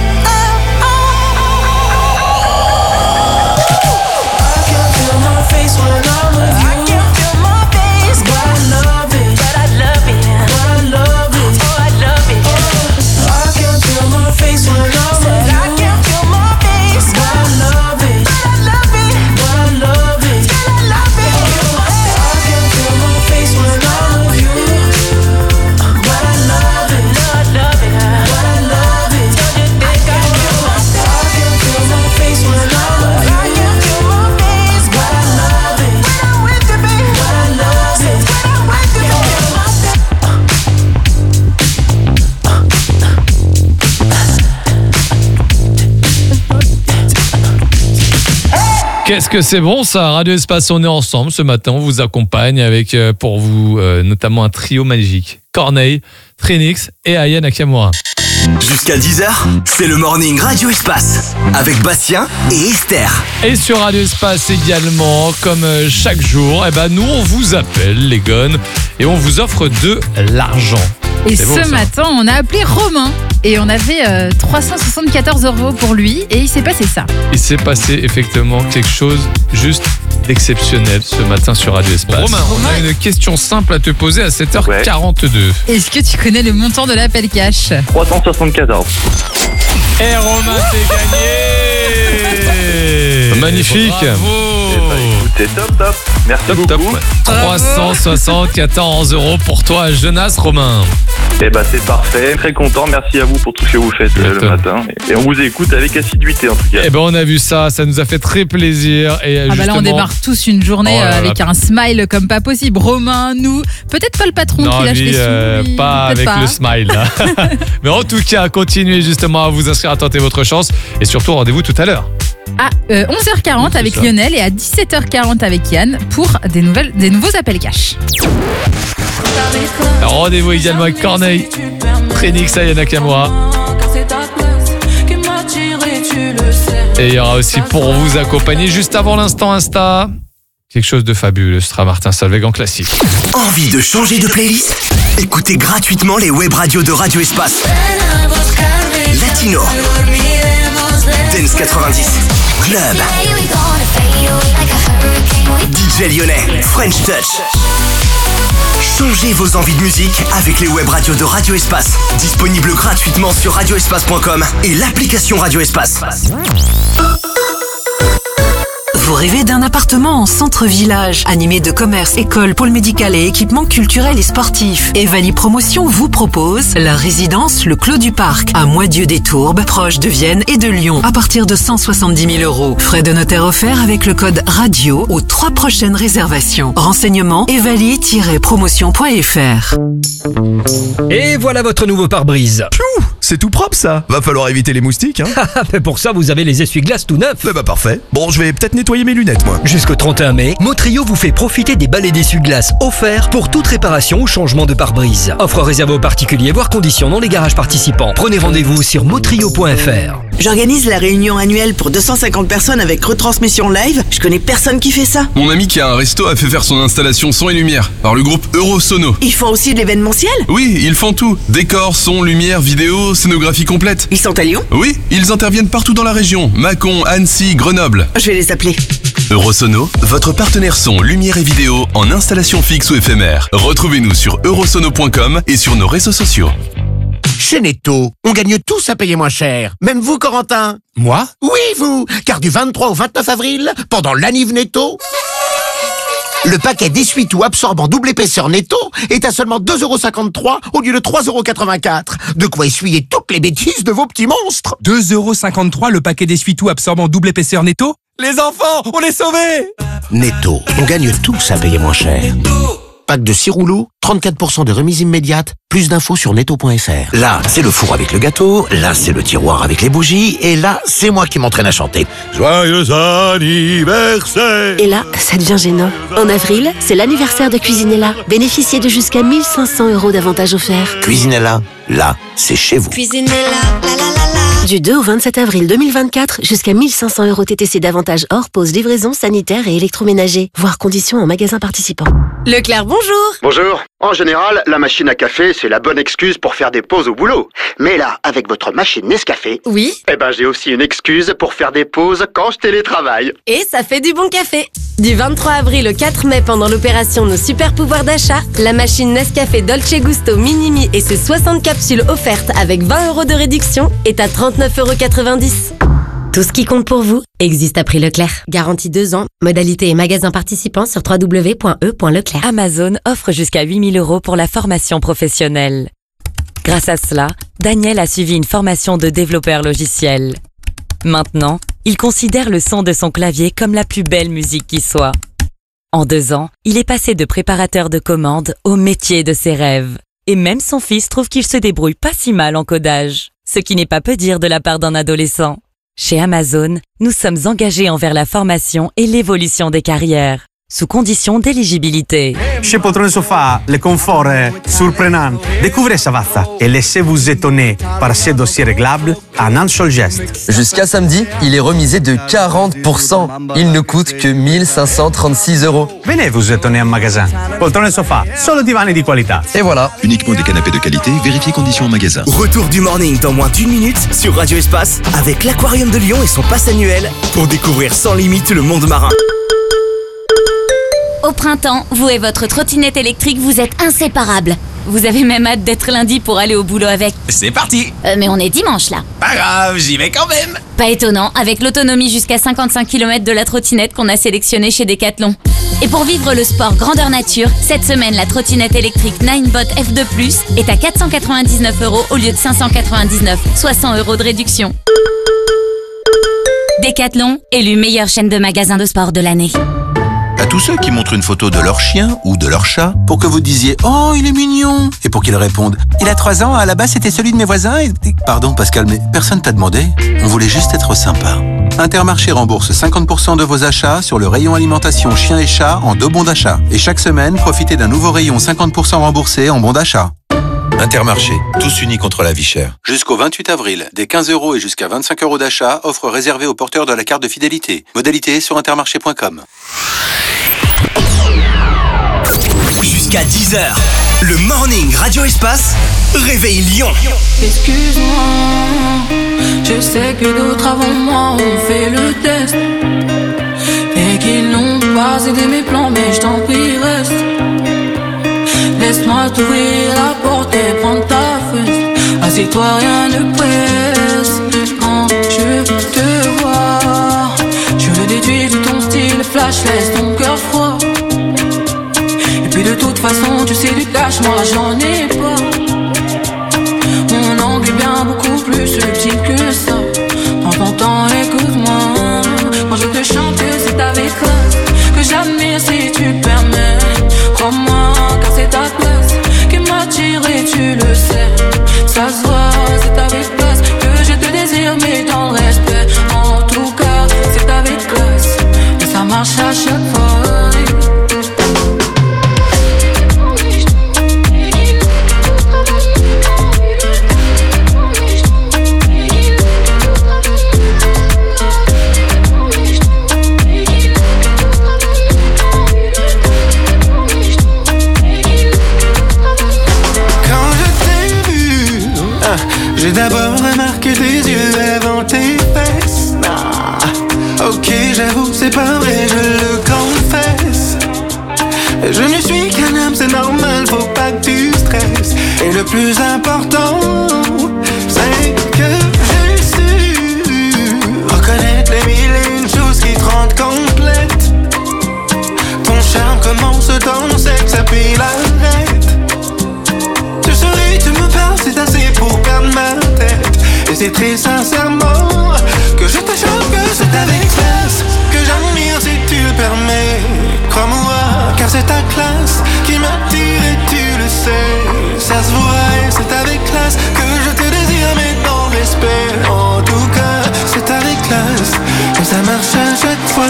[SPEAKER 9] I can feel my face when I'm with you. I can feel my face, but I love it, but I love it, but I love it. Oh, I love it. I can feel my face when I'm with you. I can feel my face, but I love it, but I love it, but I love it, but I love it. I can feel my face when I'm with you, but I love it, but I love it, but I love it. Don't you think I can feel my face when I'm with you? I can feel my face, but I love it when I'm with you, baby. But I love it when I'm with you, baby.
[SPEAKER 1] Qu'est-ce que c'est bon ça, Radio Espace, on est ensemble ce matin, on vous accompagne avec pour vous notamment un trio magique. Corneille, Trinix et Aya Nakamura.
[SPEAKER 3] Jusqu'à 10h, c'est le Morning Radio Espace avec Bastien et Esther.
[SPEAKER 1] Et sur Radio Espace également, comme chaque jour, eh ben nous on vous appelle les gones et on vous offre de l'argent.
[SPEAKER 2] Et
[SPEAKER 1] C'est beau,
[SPEAKER 2] ce
[SPEAKER 1] ça.
[SPEAKER 2] matin, on a appelé Romain et on avait 374 € pour lui et il s'est passé ça.
[SPEAKER 1] Il s'est passé effectivement quelque chose juste d'exceptionnel ce matin sur Radio Espace. Romain, on a une question simple à te poser à 7h42.
[SPEAKER 2] Est-ce que tu connais le montant de l'appel cash?
[SPEAKER 5] 374.
[SPEAKER 1] Et Romain, c'est gagné. Magnifique.
[SPEAKER 5] C'est top. Merci beaucoup.
[SPEAKER 1] 374 € pour toi, Jonas Romain.
[SPEAKER 5] Eh ben c'est parfait, très content, merci à vous pour tout ce que vous faites le matin. Et on vous écoute avec assiduité en tout cas.
[SPEAKER 1] Eh ben on a vu ça, ça nous a fait très plaisir. Et
[SPEAKER 2] Ah bah là on démarre tous une journée
[SPEAKER 1] Oh là là.
[SPEAKER 2] avec un smile comme pas possible. Romain, nous, peut-être pas le patron
[SPEAKER 1] Non,
[SPEAKER 2] qui lâche
[SPEAKER 1] lui,
[SPEAKER 2] les sous. lui,
[SPEAKER 1] pas
[SPEAKER 2] peut-être
[SPEAKER 1] avec
[SPEAKER 2] pas.
[SPEAKER 1] le smile là. Mais en tout cas, continuez justement à vous inscrire, à tenter votre chance. Et surtout, rendez-vous tout à l'heure.
[SPEAKER 2] À 11h40 avec
[SPEAKER 1] ça.
[SPEAKER 2] Lionel et à 17h40 avec Yann pour des nouveaux appels cash.
[SPEAKER 1] Rendez-vous également avec Corneille, Trinix, Aya Nakamura. Et il y aura aussi pour vous accompagner juste avant l'instant Insta. Quelque chose de fabuleux, ce sera Martin Solveig en classique.
[SPEAKER 3] Envie de changer de playlist? Écoutez gratuitement les web radios de Radio Espace. Latino, Dance 90, Club, DJ lyonnais, French Touch. Changez vos envies de musique avec les web radios de Radio Espace. Disponible gratuitement sur radioespace.com et l'application Radio Espace.
[SPEAKER 22] Vous rêvez d'un appartement en centre-village, animé de commerce, école, pôle médical et équipements culturels et sportifs. Evali Promotion vous propose la résidence Le Clos du Parc, à Moitieu-des-Tourbes, proche de Vienne et de Lyon, à partir de 170 000 €. Frais de notaire offerts avec le code RADIO aux 3 prochaines réservations. Renseignements evali-promotion.fr.
[SPEAKER 23] Et voilà votre nouveau pare-brise. Pfiou,
[SPEAKER 6] c'est tout propre ça. Va falloir éviter les moustiques, hein.
[SPEAKER 7] Mais pour ça, vous avez les essuie-glaces tout neufs.
[SPEAKER 6] Bah parfait. Bon, je vais peut-être nettoyer mes lunettes, moi.
[SPEAKER 7] Jusqu'au 31 mai, Motrio vous fait profiter des balais d'essuie-glaces offerts pour toute réparation ou changement de pare-brise. Offre réservée aux particuliers, voire conditions dans les garages participants. Prenez rendez-vous sur motrio.fr.
[SPEAKER 23] J'organise la réunion annuelle pour 250 personnes avec retransmission live. Je connais personne qui fait ça.
[SPEAKER 24] Mon ami qui a un resto a fait faire son installation son et lumière par le groupe Eurosono.
[SPEAKER 23] Ils font aussi de l'événementiel ?
[SPEAKER 24] Oui, ils font tout. Décor, son, lumière, vidéo, scénographie complète.
[SPEAKER 23] Ils sont à Lyon ?
[SPEAKER 24] Oui, ils interviennent partout dans la région. Mâcon, Annecy, Grenoble.
[SPEAKER 23] Je vais les appeler.
[SPEAKER 24] Eurosono, votre partenaire son, lumière et vidéo en installation fixe ou éphémère. Retrouvez-nous sur eurosono.com et sur nos réseaux sociaux.
[SPEAKER 18] Chez Netto, on gagne tous à payer moins cher. Même vous, Corentin.
[SPEAKER 25] Moi ?
[SPEAKER 18] Oui, vous. Car du 23 au 29 avril, pendant l'anniv Netto, le paquet d'essuie-tout absorbant double épaisseur Netto est à seulement 2,53€ au lieu de 3,84€. De quoi essuyer toutes les bêtises de vos petits monstres.
[SPEAKER 25] 2,53€ le paquet d'essuie-tout absorbant double épaisseur Netto ? Les enfants, on est sauvés!
[SPEAKER 18] Netto, on gagne tous à payer moins cher. Pack de 6 rouleaux, 34% de remise immédiate, plus d'infos sur netto.fr. Là, c'est le four avec le gâteau, là, c'est le tiroir avec les bougies, et là, c'est moi qui m'entraîne à chanter.
[SPEAKER 26] Joyeux anniversaire!
[SPEAKER 27] Et là, ça devient gênant. En avril, c'est l'anniversaire de Cuisinella. Bénéficiez de jusqu'à 1 500€ d'avantages offerts.
[SPEAKER 18] Cuisinella, là, c'est chez vous.
[SPEAKER 27] Cuisinella, la la la la. Du 2 au 27 avril 2024, jusqu'à 1 500€ TTC d'avantages hors pause, livraison, sanitaire et électroménager. Voir conditions en magasin participant. Leclerc, bonjour.
[SPEAKER 28] Bonjour. En général, la machine à café, c'est la bonne excuse pour faire des pauses au boulot. Mais là, avec votre machine Nescafé,
[SPEAKER 27] oui,
[SPEAKER 28] j'ai aussi une excuse pour faire des pauses quand je télétravaille.
[SPEAKER 27] Et ça fait du bon café. Du 23 avril au 4 mai, pendant l'opération Nos Super Pouvoirs d'achat, la machine Nescafé Dolce Gusto Minimi et ses 60 capsules offertes avec 20€ de réduction est à 39,90€. Tout ce qui compte pour vous existe à prix Leclerc. Garantie 2 ans. Modalité et magasin participants sur www.e.leclerc.
[SPEAKER 29] Amazon offre jusqu'à 8 000 € pour la formation professionnelle. Grâce à cela, Daniel a suivi une formation de développeur logiciel. Maintenant, il considère le son de son clavier comme la plus belle musique qui soit. En 2 ans, il est passé de préparateur de commandes au métier de ses rêves. Et même son fils trouve qu'il se débrouille pas si mal en codage. Ce qui n'est pas peu dire de la part d'un adolescent. Chez Amazon, nous sommes engagés envers la formation et l'évolution des carrières, sous condition d'éligibilité.
[SPEAKER 30] Chez Poltrone Sofa, le confort est surprenant. Découvrez Savazza et laissez-vous étonner par ces dossiers réglables en un seul geste.
[SPEAKER 31] Jusqu'à samedi, il est remisé de 40%. Il ne coûte que 1 536€.
[SPEAKER 30] Venez vous étonner en magasin. Poltrone Sofa, solo divani di qualità.
[SPEAKER 31] Et voilà.
[SPEAKER 32] Uniquement des canapés de qualité, vérifiez conditions en magasin.
[SPEAKER 3] Retour du morning dans moins d'1 minute sur Radio Espace avec l'Aquarium de Lyon et son pass annuel pour découvrir sans limite le monde marin.
[SPEAKER 14] Au printemps, vous et votre trottinette électrique, vous êtes inséparables. Vous avez même hâte d'être lundi pour aller au boulot avec.
[SPEAKER 15] C'est parti.
[SPEAKER 14] Mais on est dimanche là.
[SPEAKER 15] Pas grave, j'y vais quand même.
[SPEAKER 14] Pas étonnant, avec l'autonomie jusqu'à 55 km de la trottinette qu'on a sélectionnée chez Decathlon. Et pour vivre le sport grandeur nature, cette semaine, la trottinette électrique Ninebot F2+, est à 499€ au lieu de 599, soit 100€ de réduction. Decathlon, élu meilleure chaîne de magasins de sport de l'année.
[SPEAKER 33] À tous ceux qui montrent une photo de leur chien ou de leur chat pour que vous disiez « Oh, il est mignon !» et pour qu'ils répondent « Il a 3 ans, à la base c'était celui de mes voisins et... » Pardon Pascal, mais personne t'a demandé. On voulait juste être sympa. Intermarché rembourse 50% de vos achats sur le rayon alimentation chien et chat en 2 bons d'achat. Et chaque semaine, profitez d'un nouveau rayon 50% remboursé en bons d'achat. Intermarché, tous unis contre la vie chère. Jusqu'au 28 avril, des 15€ et jusqu'à 25€ d'achat, offre réservée aux porteurs de la carte de fidélité. Modalité sur intermarché.com.
[SPEAKER 3] Jusqu'à 10h, le morning Radio Espace réveille Lyon.
[SPEAKER 4] Excuse-moi, je sais que d'autres avant moi ont fait le test et qu'ils n'ont pas aidé mes plans, mais je t'en prie reste. Laisse-moi t'ouvrir la porte et prendre ta fesse. Assieds-toi, rien ne presse. Quand je te vois, je le déduis de ton style flash, laisse ton cœur froid. Et puis de toute façon, tu sais du cash, moi j'en ai pas. Mon angle est bien beaucoup plus subtil que ça. Prends ton temps, écoute-moi. Quand je te chante, c'est avec classe que j'admire si tu permets. Crois-moi, car c'est ta classe qui m'attire et tu le sais. Ça se voit, c'est avec
[SPEAKER 2] J'ai d'abord remarqué tes yeux avant tes fesses. Ok, j'avoue, c'est pas vrai, je le confesse. Je ne suis qu'un homme, c'est normal, faut pas que tu stresses. Et le plus important, c'est que j'ai su reconnaître les mille et une choses qui te rendent complète. Ton charme commence dans le sexe, puis l'arrête. Tu souris, tu me parles, c'est assez pour perdre ma tête. Et c'est très sincèrement que je te choque, que c'est avec classe que j'admire si tu le permets. Crois-moi, car c'est ta classe qui m'attire et tu le sais. Ça se voit et c'est avec classe que je te désire, mais dans le respect. En tout cas, c'est avec classe que ça marche à chaque fois.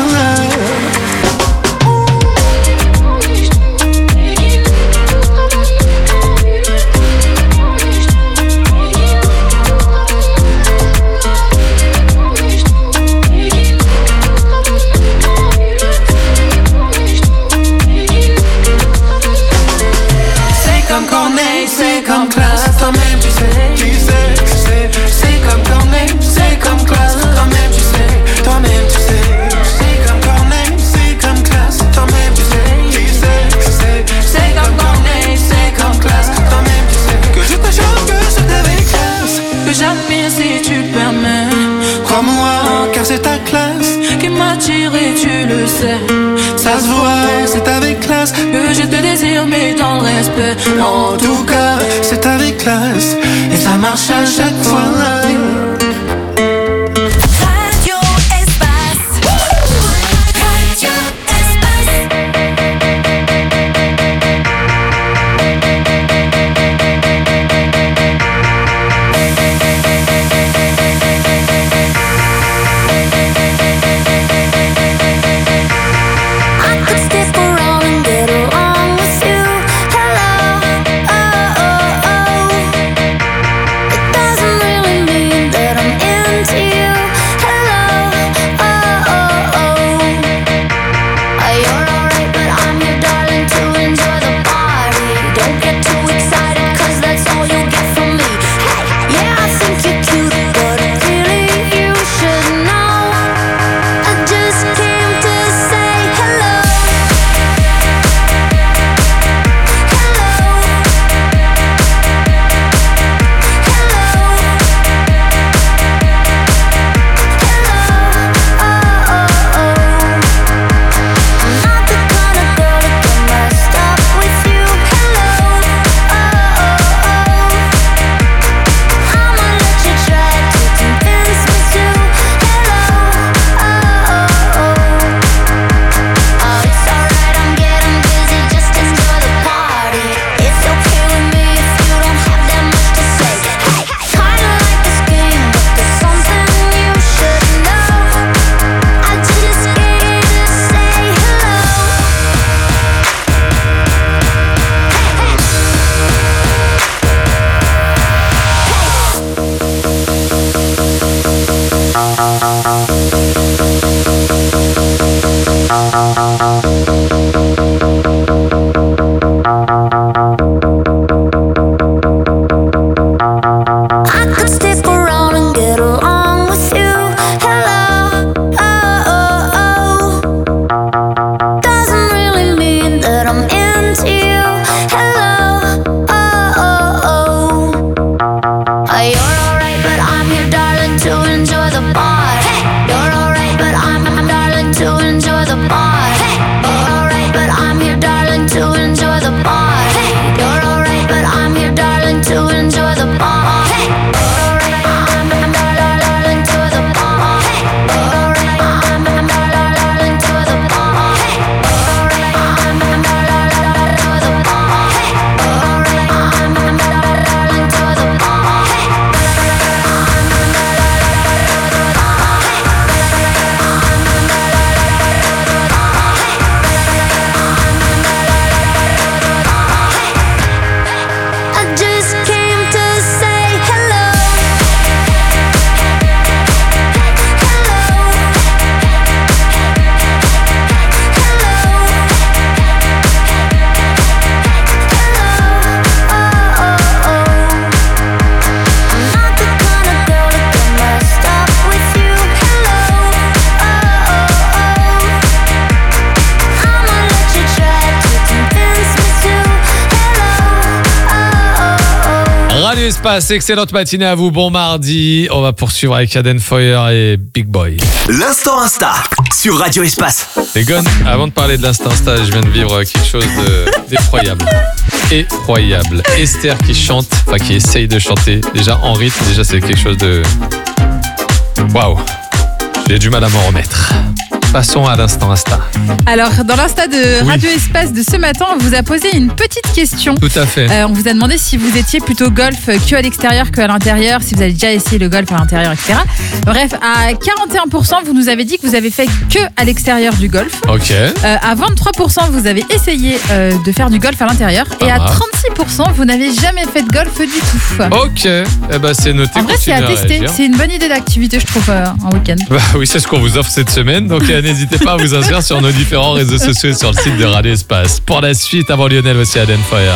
[SPEAKER 2] C'est comme classe, toi-même tu sais, c'est comme Corneille, c'est comme classe, toi-même tu sais, toi-même tu sais, c'est comme Corneille, c'est comme classe, toi-même tu sais, c'est comme Corneille, c'est comme classe, toi-même tu sais, que je te choque, que c'est avec classe, que j'admire si tu le permets, crois-moi, car c'est ta classe qui m'attire et tu le sais. Ça se voit, c'est avec classe que je te désire, mais dans le respect. En tout cas, c'est avec classe et ça marche à chaque fois.
[SPEAKER 4] Radio Espace. Radio
[SPEAKER 5] Doesn't really mean
[SPEAKER 1] Espace, excellente matinée à vous, bon mardi. On va poursuivre avec Aden Foyer et Big Boy.
[SPEAKER 3] L'instant Insta sur Radio Espace.
[SPEAKER 1] Les gars, avant de parler de l'instant Insta, je viens de vivre quelque chose d'effroyable. Effroyable. Esther qui chante, enfin qui essaye de chanter, déjà en rythme, déjà c'est quelque chose de... Waouh, j'ai du mal à m'en remettre. Passons à l'instant Insta.
[SPEAKER 5] Alors, dans l'Insta de Radio Espace de ce matin, on vous a posé une petite question.
[SPEAKER 1] Tout à fait.
[SPEAKER 5] On vous a demandé si vous étiez plutôt golf que à l'extérieur que à l'intérieur, si vous avez déjà essayé le golf à l'intérieur, etc. Bref, à 41%, vous nous avez dit que vous avez fait que à l'extérieur du golf.
[SPEAKER 1] Ok.
[SPEAKER 5] À 23%, vous avez essayé de faire du golf à l'intérieur. Et à 36%, vous n'avez jamais fait de golf du tout.
[SPEAKER 1] Ok. Eh ben, c'est noté.
[SPEAKER 5] En vrai, c'est à tester. C'est une bonne idée d'activité, je trouve, en week-end.
[SPEAKER 1] Bah oui, c'est ce qu'on vous offre cette semaine. Donc, n'hésitez pas à vous inscrire sur nos différents réseaux sociaux et sur le site de Radio Espace. Pour la suite, avant Lionel, aussi Aden Foyer.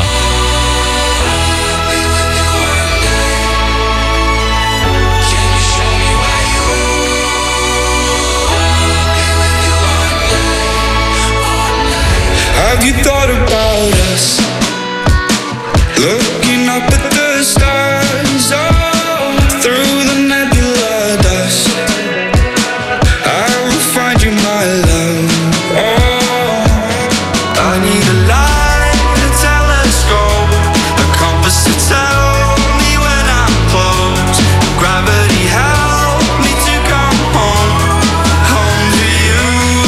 [SPEAKER 2] Have you thought about us? Looking up at the stars, oh, through the nebula dust. I will find you, my love. Oh, I need a light, a telescope, a compass to tell me when I'm close. Gravity help me to come home, home to you.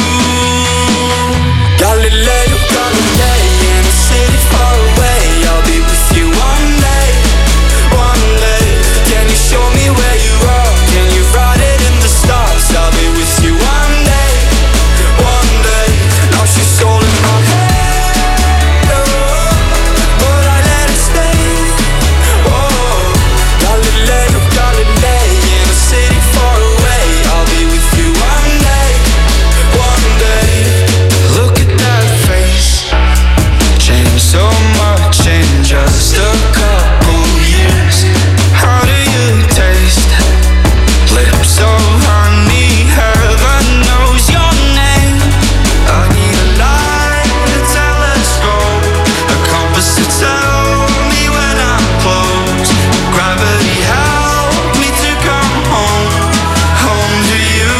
[SPEAKER 2] Galileo, Galilei, in a city far away. I'll be with you one day, one day. Can you show me where you are? Can you write it in the stars? I'll be with you one day, one day. Now she's all in my head, oh, but I let it stay. Oh, Galileo, Galilei, in a city far away. I'll be with you one day, one day. Look at that face, changed so much in just a couple years. How do you taste? Lips of honey, heaven knows your name. I need a light, a telescope, a compass to tell me when I'm close. Gravity help me to come home, home to you.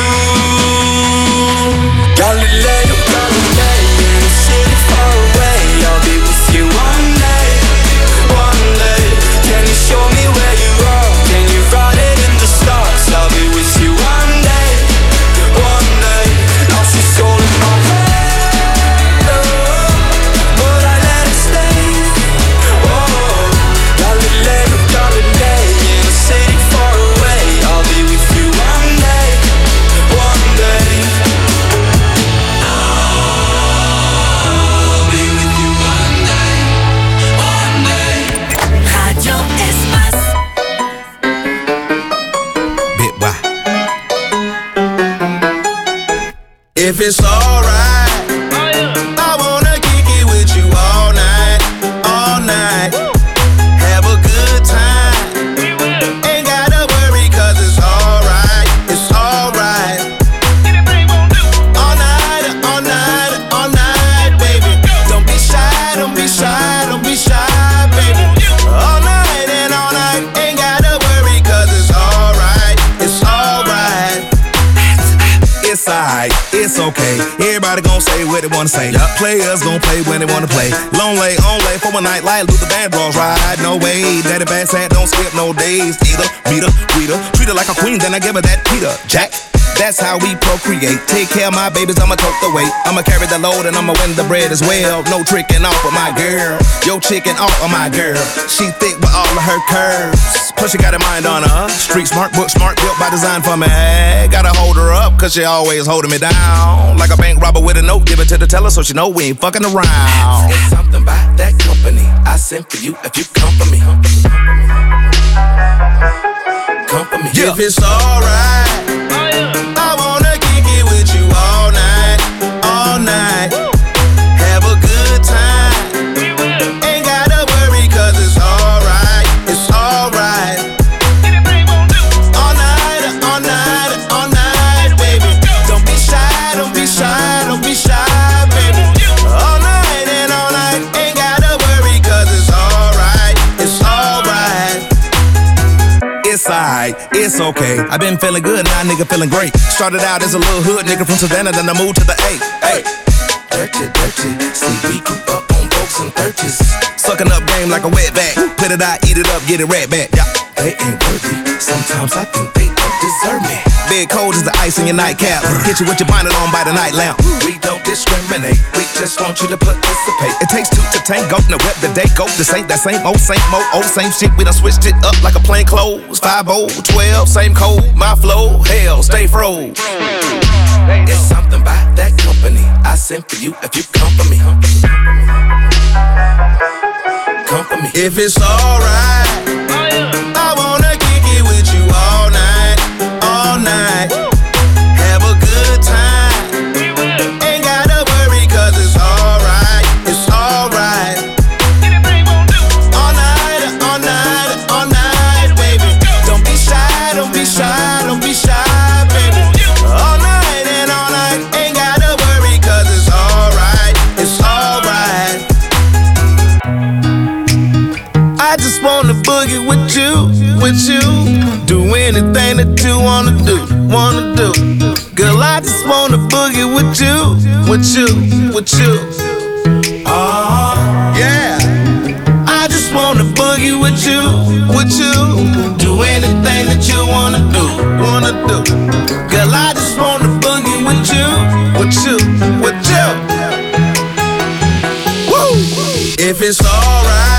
[SPEAKER 2] Galileo, Galilei, in a city far away. I'll be with you one day, one day. Can you show me where you are? Can you write it in the stars? I'll be with you one day, one day. Now she's all in my head, oh, but I let it stay. Oh, Galileo, Galilei, in a city far away. I'll be with you one day, one day. I'll be with you one day, one day.
[SPEAKER 8] Radio Espace.
[SPEAKER 2] Bit why? If it's alright, I wanna kick it with you all night, all night. Have a good time. Ain't gotta worry 'cause it's alright, it's alright. All night, all night, all night, baby. Don't be shy, don't be shy, don't be shy, baby. All night and all night, ain't gotta worry 'cause it's alright, it's alright.
[SPEAKER 6] It's alright, it's okay. Everybody gon' say what they wanna say. Players gon' play when they wanna play. Long lay, on lay for a night like Luther Vandross ride. No way, Daddy Bass hat don't skip no days. Either, meet her, greet her, treat her like a queen, then I give her that Peter Jack. That's how we procreate. Take care of my babies, I'ma tote the weight. I'ma carry the load and I'ma win the bread as well. No tricking off of my girl. Yo chicken off of my girl. She thick with all of her curves. Plus she got a mind on her. Street smart, book smart, built by design for me. Gotta hold her up, cause she always holding me down. Like a bank robber with a note, give it to the teller so she know we ain't fucking around.
[SPEAKER 2] It's something about that company I sent for you if you come for me. Come for me.
[SPEAKER 6] Yeah.
[SPEAKER 2] If it's alright, I wanna kick it with you all night, all night. Have a good time. Ain't gotta worry 'cause it's alright, it's alright. All night, all night, all night, baby. Don't be shy, don't be shy, don't be shy, baby. All night and all night, ain't gotta worry 'cause it's alright, it's alright.
[SPEAKER 6] hey, it's okay. I've been feeling good, now nigga feeling great. Started out as a little hood nigga from Savannah, then I moved to the A. Hey, dirty, see we grew up on folks and churches. Sucking up game like a wet bag. Put it out, eat it up, get it right back. Yeah, they ain't worthy. Sometimes I think they don't deserve me. Big cold is the ice in your nightcap. Hit you with your bonnet on by the night lamp. We don't discriminate, we just want you to participate. It takes two to tango, no rep the day go. This ain't that same old same shit. We done switched it up like a plain clothes. 5-0, 12, same code, my flow, hell, stay froze. It's something about that company I sent for you if you come for me. Come for me. If it's alright, I wanna kick it with you all night, all night. Have a good time. Ain't gotta worry 'cause it's alright, it's alright. All night, all night, all night, baby. Don't be shy, don't be shy, don't be shy, baby. All night and all night, ain't gotta worry 'cause it's alright, it's alright. I just wanna boogie with you, with you. Do anything that you wanna do, wanna do. Girl, I just wanna boogie with you, with you, with you. Yeah. I just wanna boogie with you, with you. Do anything that you wanna do, wanna do. Girl, I just wanna boogie with you, with you, with you. Woo! If it's alright,